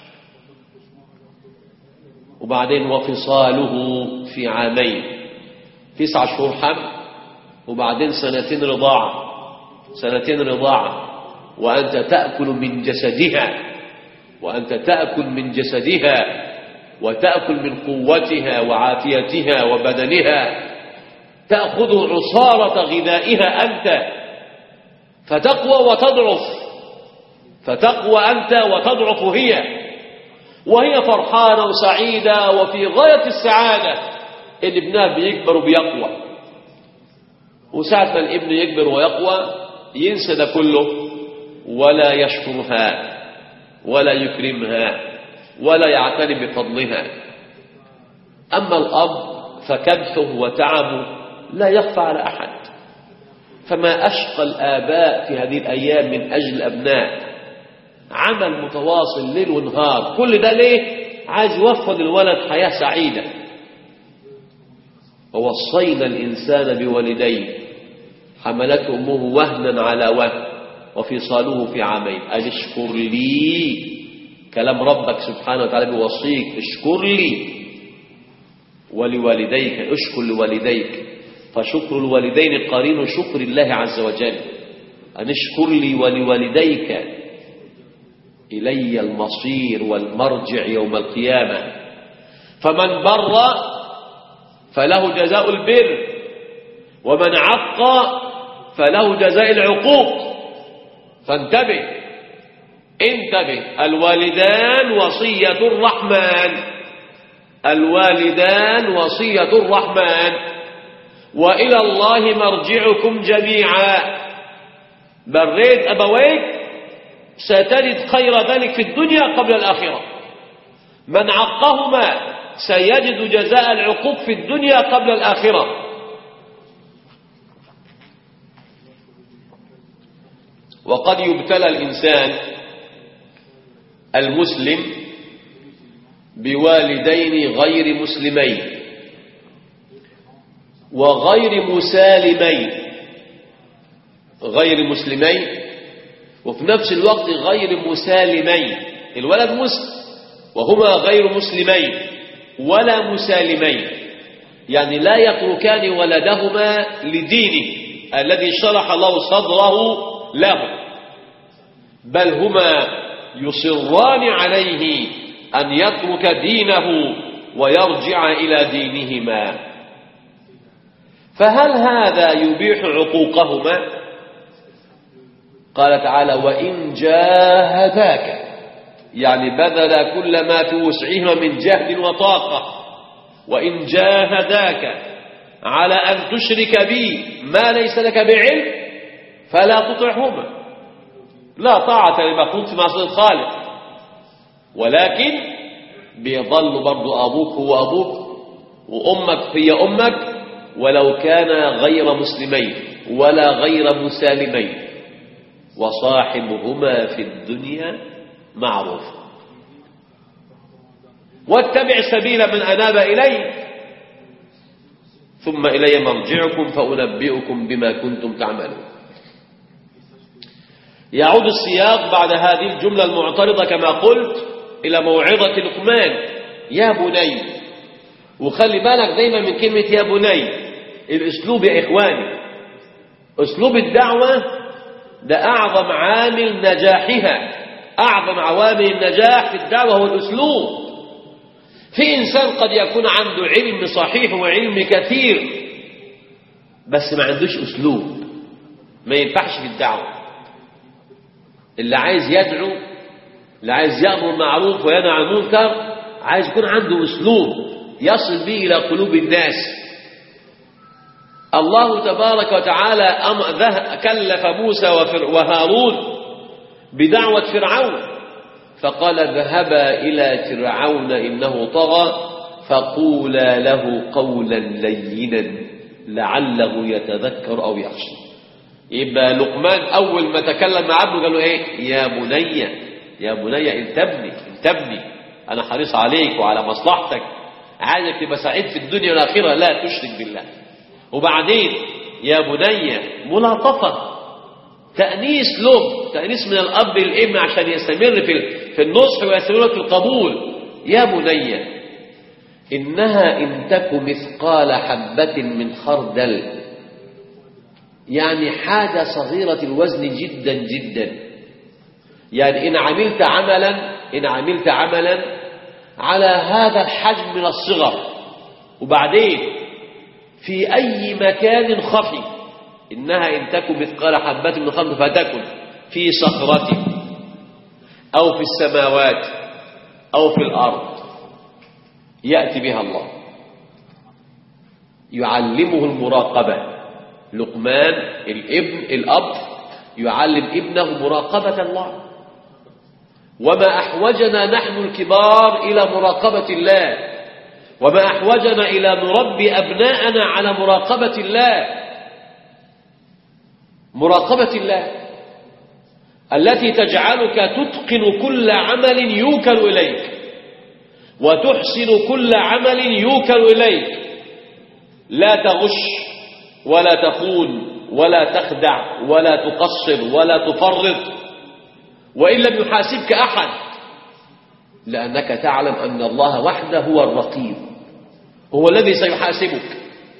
Speaker 2: وبعدين وفصاله في عامين، تسع شهور حمل وبعدين سنتين رضاعة، سنتين رضاعة، وأنت تأكل من جسدها، وأنت تأكل من جسدها وتأكل من قوتها وعافيتها وبدنها، تأخذ عصارة غذائها أنت، فتقوى وتضعف، فتقوى أنت وتضعف هي، وهي فرحانة وسعيدة وفي غاية السعادة إن ابنها بيكبر وبيقوى. وساعة ما الابن يكبر ويقوى ينسى ده كله ولا يشكرها ولا يكرمها ولا يعتني بفضلها. أما الأب فكدحه وتعبه لا يخفى على أحد. فما أشقى الآباء في هذه الأيام من أجل الأبناء، عمل متواصل ليل ونهار. كل ده ليه؟ عايز يوفر للولد حياة سعيدة. ووصينا الإنسان بوالديه حملته أمه وهنا على وهن وفصاله في عامين أن اشكر لي. كلام ربك سبحانه وتعالى بيوصيك اشكر لي ولوالديك، اشكر لوالديك. فشكر الوالدين قرين شكر الله عز وجل. أن اشكر لي ولوالديك إلي المصير والمرجع يوم القيامة. فمن بر فله جزاء البر، ومن عق فله جزاء العقوق. فانتبه انتبه. الوالدان وصية الرحمن، الوالدان وصية الرحمن. وإلى الله مرجعكم جميعا. بريت أبويك ستجد خير ذلك في الدنيا قبل الآخرة. من عقهما سيجد جزاء العقوق في الدنيا قبل الآخرة. وقد يبتلى الإنسان المسلم بوالدين غير مسلمين وغير مسالمين، غير مسلمين وفي نفس الوقت غير مسالمين. الولد مسلم وهما غير مسلمين ولا مسالمين، يعني لا يتركان ولدهما لدينه الذي شرح الله صدره له، بل هما يصران عليه أن يترك دينه ويرجع إلى دينهما. فهل هذا يبيح عقوقهما؟ قال تعالى وإن جاهداك، يعني بذل كل ما في وسعهما من جهد وطاقة. وإن جاهداك على أن تشرك بي ما ليس لك بعلم فلا تطعهما. لا طاعة لمخلوق في معصية الخالق، ولكن بيظل برضو أبوك هو أبوك وأمك هي أمك ولو كان غير مسلمين ولا غير مسالمين. وصاحبهما في الدنيا معروف. واتبع سبيل من أناب إلي ثم إلي مرجعكم فأنبئكم بما كنتم تعملون. يعود السياق بعد هذه الجملة المعترضة كما قلت إلى موعظة لقمان يا بني. وخلي بالك دايما من كلمة يا بني، الأسلوب يا إخواني، أسلوب الدعوة ده أعظم عامل نجاحها، أعظم عوامل النجاح في الدعوة هو الأسلوب. في إنسان قد يكون عنده علم صحيح وعلم كثير بس ما عندوش أسلوب، ما ينفعش في الدعوة. اللي عايز يدعو، اللي عايز يأمر معروف وينهى عن المنكر، عايز يكون عنده أسلوب يصل به إلى قلوب الناس. الله تبارك وتعالى كلف موسى وهارون بدعوة فرعون، فقال اذهبا إلى فرعون إنه طغى فقولا له قولا لينا لعله يتذكر أو يخشى. يبقى لقمان أول ما تكلم مع ابنه قال له إيه؟ يا بني، يا بني انتبني انتبني، أنا حريص عليك وعلى مصلحتك، عايزك تبقى سعيد في الدنيا والآخرة، لا تشرك بالله. وبعدين يا بني ملاطفة، تأنيس له، تأنيس من الأب للابن عشان يستمر في في النصح ويستمر في القبول. يا بني إنها إن تك مثقال حبة من خردل، يعني حاجة صغيرة الوزن جدا جدا، يعني إن عملت عملا إن عملت عملا على هذا الحجم من الصغر، وبعدين في أي مكان خفي، إنها إن تكن مثقال حبة من خردل فتكن في صخرة أو في السماوات أو في الأرض يأتي بها الله. يعلمه المراقبة. لقمان الابن الأب يعلم ابنه مراقبة الله. وما أحوجنا نحن الكبار إلى مراقبة الله، وما أحوجنا إلى نربي أبناءنا على مراقبة الله. مراقبة الله التي تجعلك تتقن كل عمل يوكل إليك، وتحسن كل عمل يوكل إليك، لا تغش ولا تخون ولا تخدع ولا تقصر ولا تفرط، وإن لم يحاسبك أحد، لأنك تعلم أن الله وحده هو الرقيب، هو الذي سيحاسبك.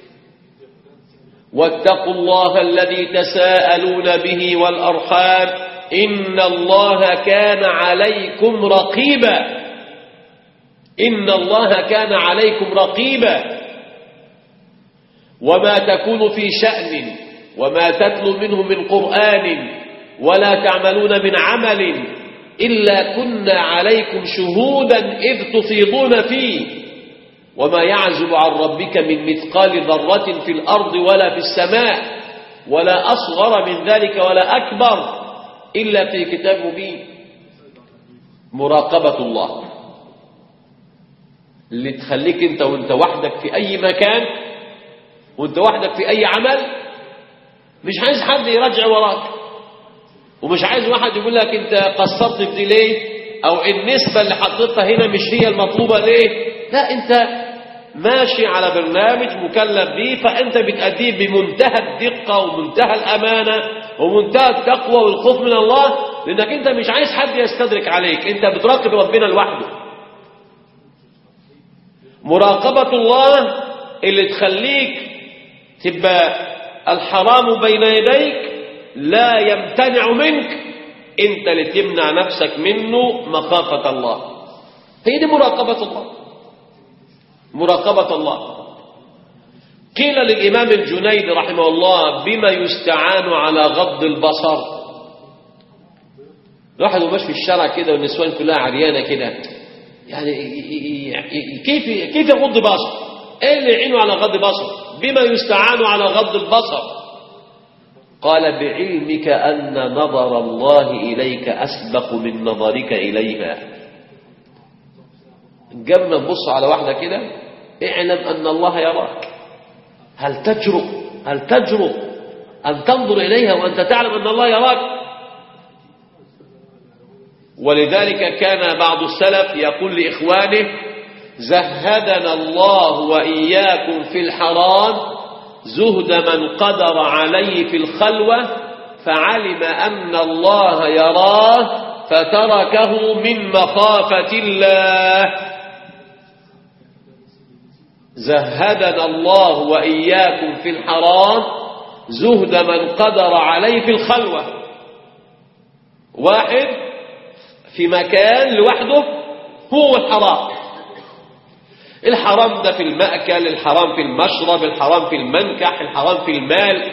Speaker 2: واتقوا الله الذي تساءلون به والأرحام إن الله كان عليكم رقيبا. إن الله كان عليكم رقيبا. وما تكون في شأن وما تتلو منه من قرآن ولا تعملون من عمل إلا كنا عليكم شهودا إذ تفيضون فيه وما يعزب عن ربك من مثقال ذرة في الأرض ولا في السماء ولا أصغر من ذلك ولا أكبر إلا في كتاب مبين. مراقبة الله اللي تخليك أنت وأنت وحدك في أي مكان وأنت وحدك في أي عمل، مش عايز حد يرجع وراك، ومش عايز واحد يقول لك أنت قصرت في دي ليه، أو النسبة اللي حطيتها هنا مش هي المطلوبة ليه. لا، أنت ماشي على برنامج مكلف به، فأنت بتأديه بمنتهى الدقة ومنتهى الأمانة ومنتهى التقوى والخوف من الله، لأنك أنت مش عايز حد يستدرك عليك، أنت بتراقب ربنا لوحده. مراقبة الله اللي تخليك تبقى الحرام بين يديك لا يمتنع منك، أنت اللي تمنع نفسك منه مخافة الله. هي دي مراقبة الله. مراقبة الله. قيل للإمام الجنيد رحمه الله بما يستعان على غض البصر. الواحد وماشي في الشارع كده والنسوان كلها عريانة كده، يعني كيف كيف يغض بصر؟ ايه اللي يعينه على غض بصر؟ بما يستعان على غض البصر؟ قال بعلمك أن نظر الله إليك أسبق من نظرك إليها. قبل ما تبص على واحدة كده اعلم أن الله يراك. هل تجرؤ هل تجرؤ أن تنظر إليها وأنت تعلم أن الله يراك؟ ولذلك كان بعض السلف يقول لإخوانه زهدنا الله وإياكم في الحرام زهد من قدر عليه في الخلوة فعلم أن الله يراه فتركه من مخافة الله. زهدنا الله وإياكم في الحرام زهد من قدر عليه في الخلوة. واحد في مكان لوحده هو الحرام، الحرام ده في المأكل، الحرام في المشرب، الحرام في المنكح، الحرام في المال.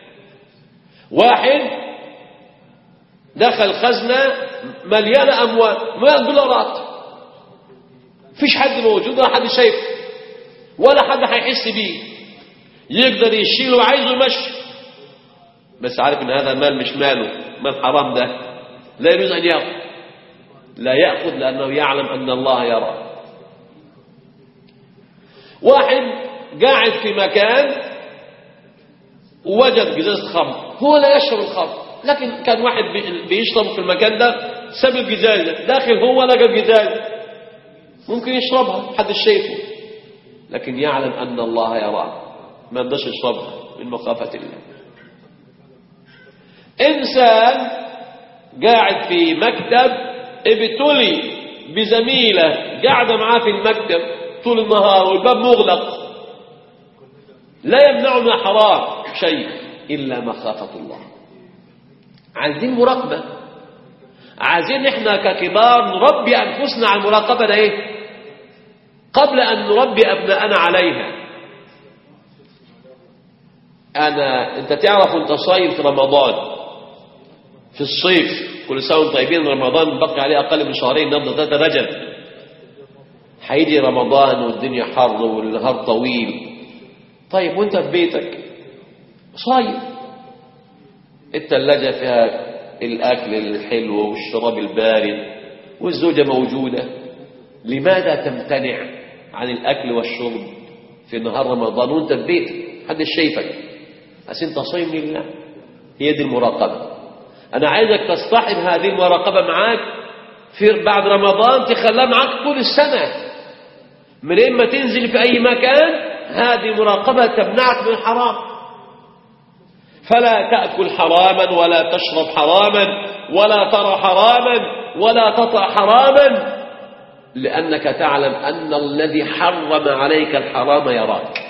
Speaker 2: واحد دخل خزنة مليانة أموال مئة دولارات، فيش حد موجود ولا حد شايف ولا حد هيحس بيه، يقدر يشيله وعايزه يمشي، بس عارف ان هذا المال مش ماله، مال حرام ده لا يجوز ان ياخذ. لا ياخذ لانه يعلم ان الله يرى. واحد قاعد في مكان ووجد جزازة خمر، هو لا يشرب الخمر، لكن كان واحد بيشرب في المكان ده، ساب الجزازة، داخل هو لقى الجزازة ممكن يشربها محدش شايفه، لكن يعلم أن الله يراه، ما يقدرش يشربها من مخافة الله. إنسان قاعد في مكتب ابتلي بزميلة قاعدة معاه في المكتب طول النهار والباب مغلق، لا يمنعنا حرام شيء إلا مخافة الله. عايزين مراقبة، عايزين احنا ككبار نربي أنفسنا على المراقبة ده ايه قبل أن نربي أبناءنا عليها. أنا أنت تعرف أنت صايم في رمضان في الصيف، كل سنة وانتم طيبين، رمضان بقي عليه أقل من شهرين، نبض ثلاثة رجب، هيجي رمضان والدنيا حر والنهار طويل. طيب وانت في بيتك صايم، الثلاجة فيها الأكل الحلو والشراب البارد والزوجة موجودة، لماذا تمتنع عن الأكل والشرب في نهار رمضان وانت في بيتك محدش شايفك؟ بس انت صايم لله. هي دي المراقبة. أنا عايزك تصطحب هذه المراقبة معاك في بعد رمضان، تخليها معاك طول السنة، من إما تنزل في أي مكان هذه مراقبة تمنعك من الحرام. فلا تأكل حراما ولا تشرب حراما ولا ترى حراما ولا تطع حراما، لأنك تعلم أن الذي حرم عليك الحرام يراك.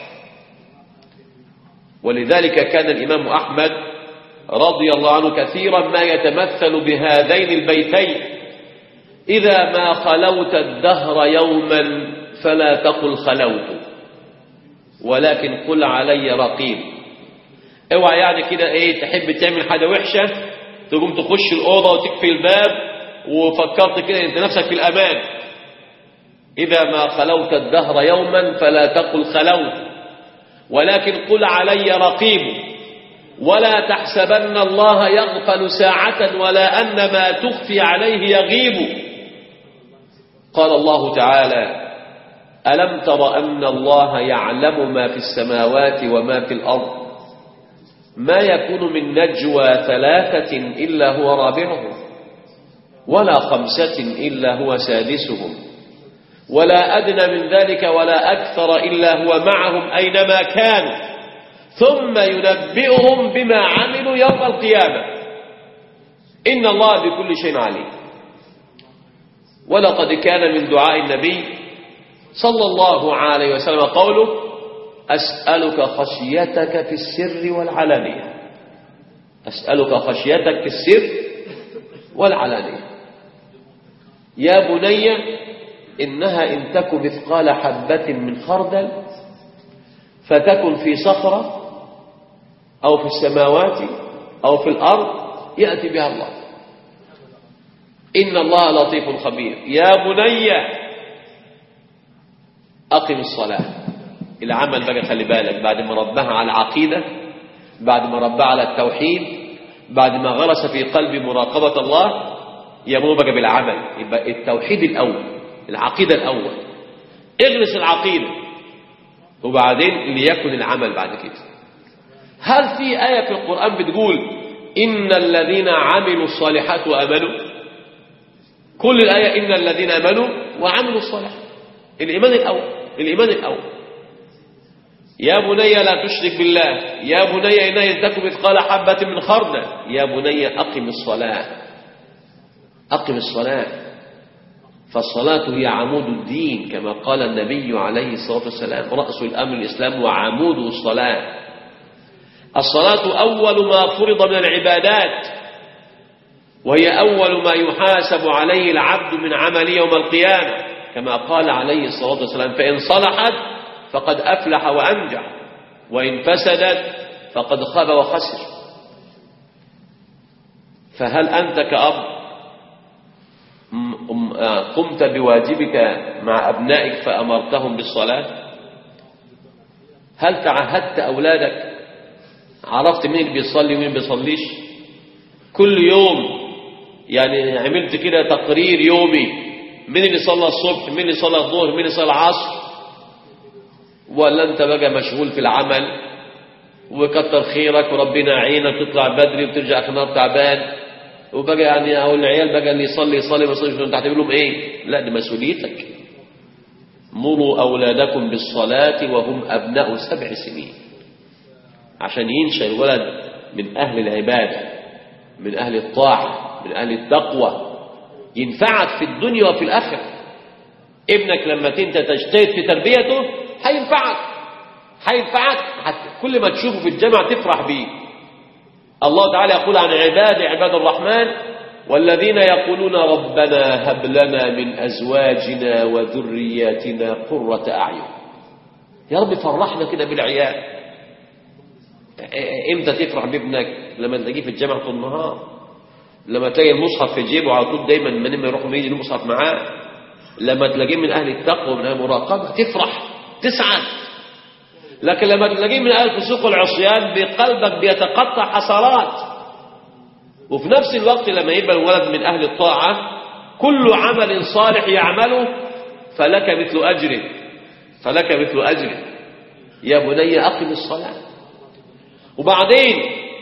Speaker 2: ولذلك كان الإمام أحمد رضي الله عنه كثيرا ما يتمثل بهذين البيتين: إذا ما خلوت الدهر يوما فلا تقل خلوت، ولكن قل علي رقيب. اوعى يعني كده ايه تحب تعمل حاجة وحشة تقوم تخش الأوضة وتكفي الباب وفكرت كده انت نفسك في الأمان. إذا ما خلوت الدهر يوما فلا تقل خلوت، ولكن قل علي رقيب، ولا تحسبن الله يغفل ساعة ولا أن ما تخفي عليه يغيب. قال الله تعالى: ألم تر أن الله يعلم ما في السماوات وما في الأرض، ما يكون من نجوى ثلاثة إلا هو رابعهم، ولا خمسة إلا هو سادسهم، ولا أدنى من ذلك ولا أكثر إلا هو معهم أينما كانوا، ثم ينبئهم بما عملوا يوم القيامة، إن الله بكل شيء عليم. ولقد كان من دعاء النبي صلى الله عليه وسلم قوله: أسألك خشيتك في السر والعلانية. أسألك خشيتك في السر والعلانية. يا بني إنها إن تك مثقال حبة من خردل فتكن في صخرة أو في السماوات أو في الأرض يأتي بها الله، إن الله لطيف خبير. يا بني أقم الصلاة. العمل بقى خلي بالك، بعد ما ربها على العقيدة، بعد ما ربها على التوحيد، بعد ما غرس في قلبي مراقبة الله، يمر بقى بالعمل. يبقى التوحيد الأول، العقيدة الأول، اغرس العقيدة وبعدين ليكن العمل بعد كده. هل في آية في القرآن بتقول إن الذين عملوا الصالحات وآمنوا؟ كل الآية إن الذين آمنوا وعملوا الصالحات. الإيمان الأول، الإيمان الأول. يا بني لا تشرك بالله، يا بني إنها إن تك مثقال حبة من خردل، يا بني أقم الصلاة، أقم الصلاة. فالصلاة هي عمود الدين كما قال النبي عليه الصلاة والسلام: رأس الأمر الإسلام وعموده الصلاة. الصلاة أول ما فرض من العبادات، وهي أول ما يحاسب عليه العبد من عمل يوم القيامة كما قال عليه الصلاة والسلام: فإن صلحت فقد أفلح وأنجح، وإن فسدت فقد خاب وخسر. فهل أنت كأب قمت بواجبك مع أبنائك فأمرتهم بالصلاة؟ هل تعهدت أولادك؟ عرفت مين اللي بيصلي ومين بيصليش؟ كل يوم يعني عملت كده تقرير يومي: مين اللي صلى الصبح، مين اللي صلى الظهر، مين اللي صلى العصر؟ ولا أنت بقى مشغول في العمل وكتر خيرك وربنا يعينك تطلع بدري وترجع في النهار تعبان، وبقى يعني او العيال بقى اللي يصلي يصلي ما يصليش انت هتعمل لهم ايه؟ لا، دي مسؤوليتك. مروا اولادكم بالصلاه وهم ابناء سبع سنين، عشان ينشأ الولد من اهل العباده، من اهل الطاعه، من اهل التقوى، ينفعك في الدنيا وفي الاخره. ابنك لما انت تجتهد في تربيته هينفعك، هينفعك حتى كل ما تشوفه في الجامعه تفرح بيه. الله تعالى يقول عن عباد عباد الرحمن: والذين يقولون ربنا هب لنا من أزواجنا وذرياتنا قرة أعين. يا رب فرحنا كده بالعيال. امتى تفرح بابنك؟ لما تلاقيه في الجامعة طول النهار، لما تلاقي المصحف في جيبه على طول دايما من ما يروح يجي المصحف معاه، لما تلاقيه من أهل التقوى ومن أهل المراقبة تفرح تسعد. لكن لما تلاقيه من أهل الفسوق والعصيان بقلبك بيتقطع حسرات. وفي نفس الوقت لما يبقى الولد من أهل الطاعة كل عمل صالح يعمله فلك مثل أجره، فلك مثل أجره. يا بني أقم الصلاة. وبعدين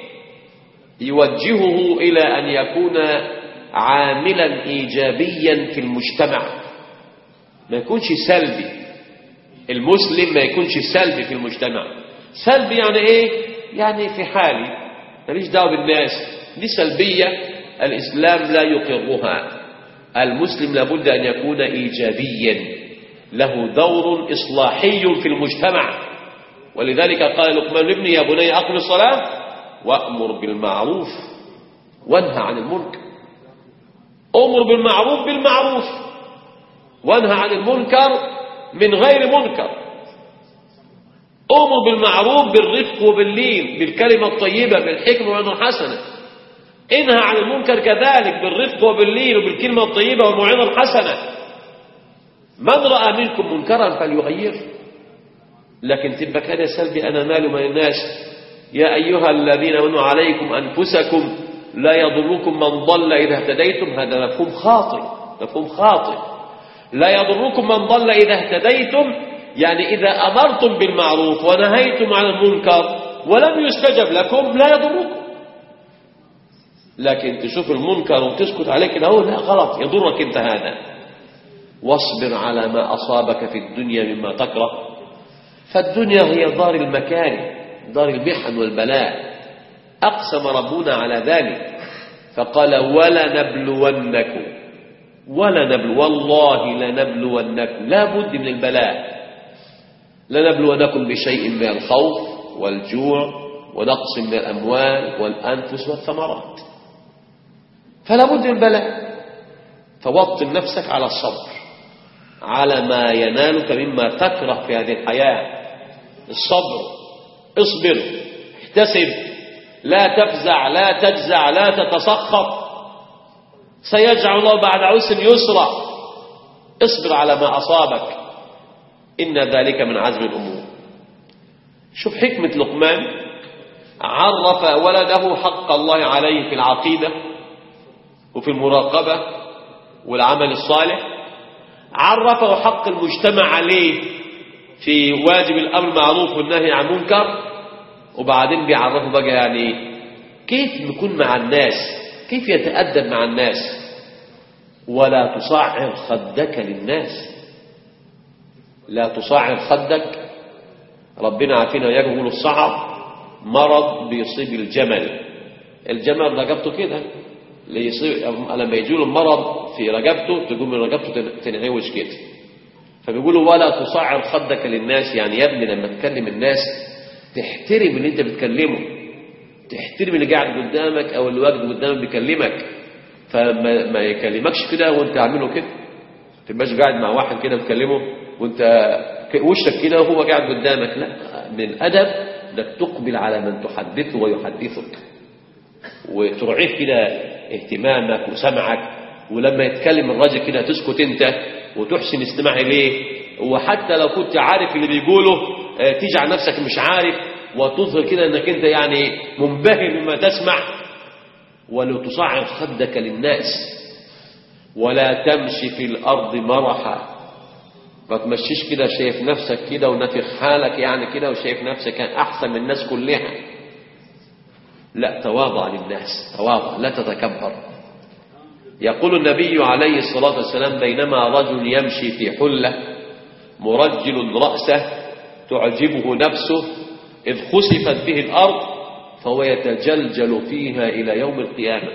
Speaker 2: يوجهه إلى أن يكون عاملا إيجابيا في المجتمع، ما يكونش سلبي. المسلم ما يكونش سلبي في المجتمع. سلبي يعني ايه؟ يعني في حالي ماليش دعوه بالناس، دي سلبيه الاسلام لا يقرها. المسلم لابد ان يكون ايجابيا، له دور اصلاحي في المجتمع. ولذلك قال لقمان لابنه: يا بني اقم الصلاه وامر بالمعروف وانهى عن المنكر. امر بالمعروف بالمعروف، وانهى عن المنكر من غير منكر. أمر بالمعروف بالرفق وباللين، بالكلمة الطيبة، بالحكمة والموعظة الحسنة. انهى عن المنكر كذلك بالرفق وباللين وبالكلمة الطيبة والموعظة الحسنة. من رأى منكم منكرا فليغيره. لكن تبقى كده سلبي: أنا مال من الناس. يا أيها الذين آمنوا عليكم أنفسكم لا يضركم من ضل إذا اهتديتم. هذا مفهوم خاطئ، مفهوم خاطئ. لا يضركم من ضل إذا اهتديتم، يعني إذا أمرتم بالمعروف ونهيتم عن المنكر ولم يستجب لكم لا يضركم. لكن تشوف المنكر وتسكت عليه كده، هو لا، غلط، يضرك انت هذا. واصبر على ما أصابك في الدنيا مما تكره، فالدنيا هي دار المكاره، دار المحن والبلاء. أقسم ربنا على ذلك فقال: ولنبلونكم، ولا نبلو، والله لنبلونكم، لا بد من البلاء. لنبلونكم بشيء من الخوف والجوع ونقص من الأموال والأنفس والثمرات. فلا بد من البلاء. فوطن نفسك على الصبر على ما ينالك مما تكره في هذه الحياة. الصبر، اصبر، احتسب، لا تفزع، لا تجزع، لا تتسخط. سيجعل الله بعد عسر يسرا. اصبر على ما أصابك، إن ذلك من عزم الأمور. شوف حكمة لقمان، عرف ولده حق الله عليه في العقيدة وفي المراقبة والعمل الصالح، عرفه حق المجتمع عليه في واجب الأمر بالمعروف والنهي عن المنكر، وبعدين بيعرفه بقى يعني كيف يكون مع الناس، كيف يتأدب مع الناس. ولا تصعر خدك للناس، لا تصعر خدك. ربنا عافينا وياكم. يقول الصعر مرض بيصيب الجمل. الجمل رقبته كده لما يجي له مرض في رقبته تقوم من رقبته تنعوج كده. فبيقولوا ولا تصعر خدك للناس، يعني يا ابني لما تكلم الناس تحترم اللي انت بتكلمه، تحترم اللي قاعد قدامك او اللي واقف قدامك بيكلمك، فما ما يكلمكش كده وانت عامله كده. ما تبقاش قاعد مع واحد كده بتكلمه وانت وشك كده وهو قاعد قدامك، لا، من الادب انك تقبل على من تحدثه ويحدثك وترعيه كده اهتمامك وسمعك، ولما يتكلم الراجل كده تسكت انت وتحسن استماع اليه، وحتى لو كنت عارف اللي بيقوله تجعل نفسك مش عارف وتظهر كده انك انت يعني منبهر بما تسمع. ولو تصعر خدك للناس ولا تمشي في الارض مرحا، ما تمشيش كده شايف نفسك كده ونفخ حالك يعني كده وشايف نفسك احسن من الناس كلها، لا، تواضع للناس، تواضع، لا تتكبر. يقول النبي عليه الصلاة والسلام بينما رجل يمشي في حلة مرجل رأسه تعجبه نفسه إذ خسفت به الأرض فهو يتجلجل فيها إلى يوم القيامة.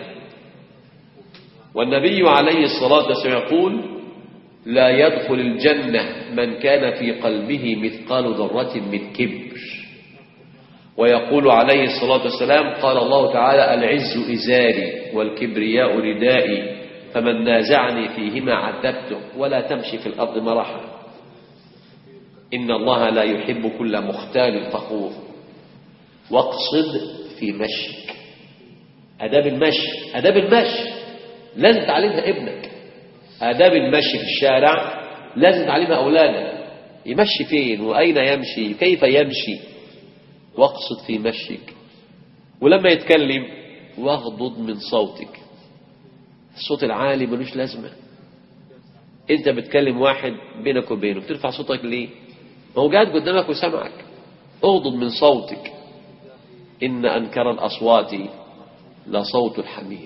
Speaker 2: والنبي عليه الصلاة والسلام يقول لا يدخل الجنة من كان في قلبه مثقال ذرة من كبر. ويقول عليه الصلاة والسلام قال الله تعالى العز إزاري والكبرياء ردائي فمن نازعني فيهما عذبته ولا تمشي في الأرض مرحا إن الله لا يحب كل مختال فخور. واقصد في مشيك، آداب المشي، آداب المشي لازم تعلمها ابنك، آداب المشي في الشارع لازم تعلمها أولادك، يمشي فين وأين يمشي كيف يمشي. واقصد في مشيك. ولما يتكلم واغضض من صوتك، الصوت العالي ملوش لازمة. انت بتكلم واحد بينك وبينه بترفع صوتك ليه؟ ما هو قاعد قدامك وسمعك. اغضض من صوتك إن أنكر الأصوات لصوت الحمير.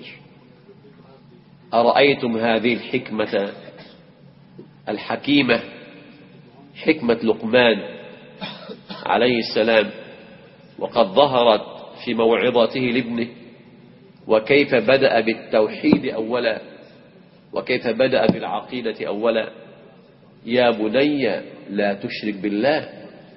Speaker 2: أرأيتم هذه الحكمة الحكيمة، حكمة لقمان عليه السلام، وقد ظهرت في موعظته لابنه، وكيف بدأ بالتوحيد أولا وكيف بدأ بالعقيدة أولا. يا بني لا تشرك بالله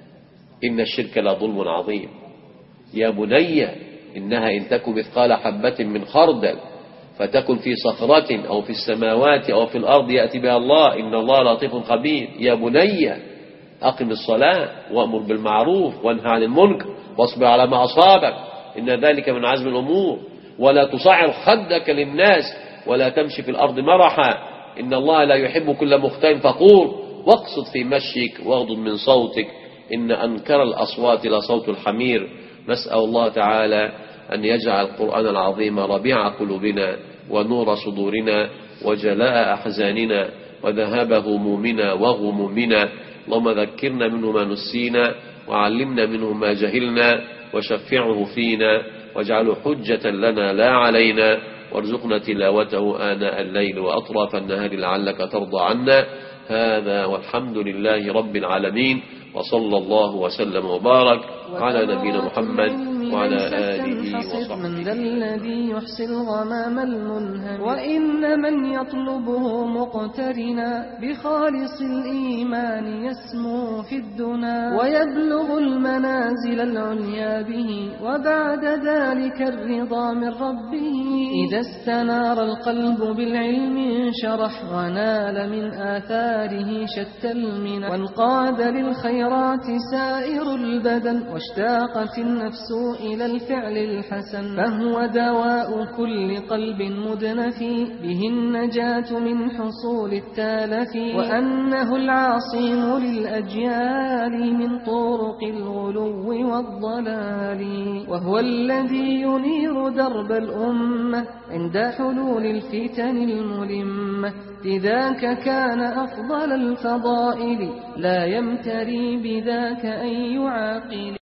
Speaker 2: إن الشرك لظلم عظيم. يا بني إنها إن تكن مثقال حبة من خردل فتكن في صخرة أو في السماوات أو في الأرض يأتي بها الله إن الله لطيف خبير. يا بني أقم الصلاة وأمر بالمعروف وانهى عن المنكر واصبر على ما أصابك إن ذلك من عزم الأمور. ولا تصعر خدك للناس ولا تمشي في الأرض مرحا إن الله لا يحب كل مختال فخور. واقصد في مشيك واغضض من صوتك إن أنكر الأصوات لصوت الحمير. نسأل الله تعالى أن يجعل القرآن العظيم ربيع قلوبنا ونور صدورنا وجلاء أحزاننا وذهاب همومنا وغمومنا. اللهم ذكرنا منه ما نسينا وعلمنا منه ما جهلنا وشفعه فينا واجعله حجة لنا لا علينا وارزقنا تلاوته آناء الليل وأطراف النهار لعلك ترضى عنا. هذا والحمد لله رب العالمين وصلى الله وسلم وبارك على نبينا محمد وعلى آله وصحبه.
Speaker 1: من ذا الذي يحصي الغمام المنهم وإن من يطلبه مقترنا بخالص الإيمان يسمو في الدنا ويبلغ المنازل العليا به وبعد ذلك الرضا من ربه. إذا استنار القلب بالعلم انشرح ونال من آثاره شتى المنى وانقاد للخيرات سائر البدن واشتاقت النفس إلى الفعل الحسن فهو دواء كل قلب مدنف به النجاة من حصول التالف وأنه العاصم للأجيال من طرق الغلو والضلال وهو الذي ينير درب الأمة عند حلول الفتن الملمة. لذاك كان أفضل الفضائل لا يمتري بذاك أي عاقل.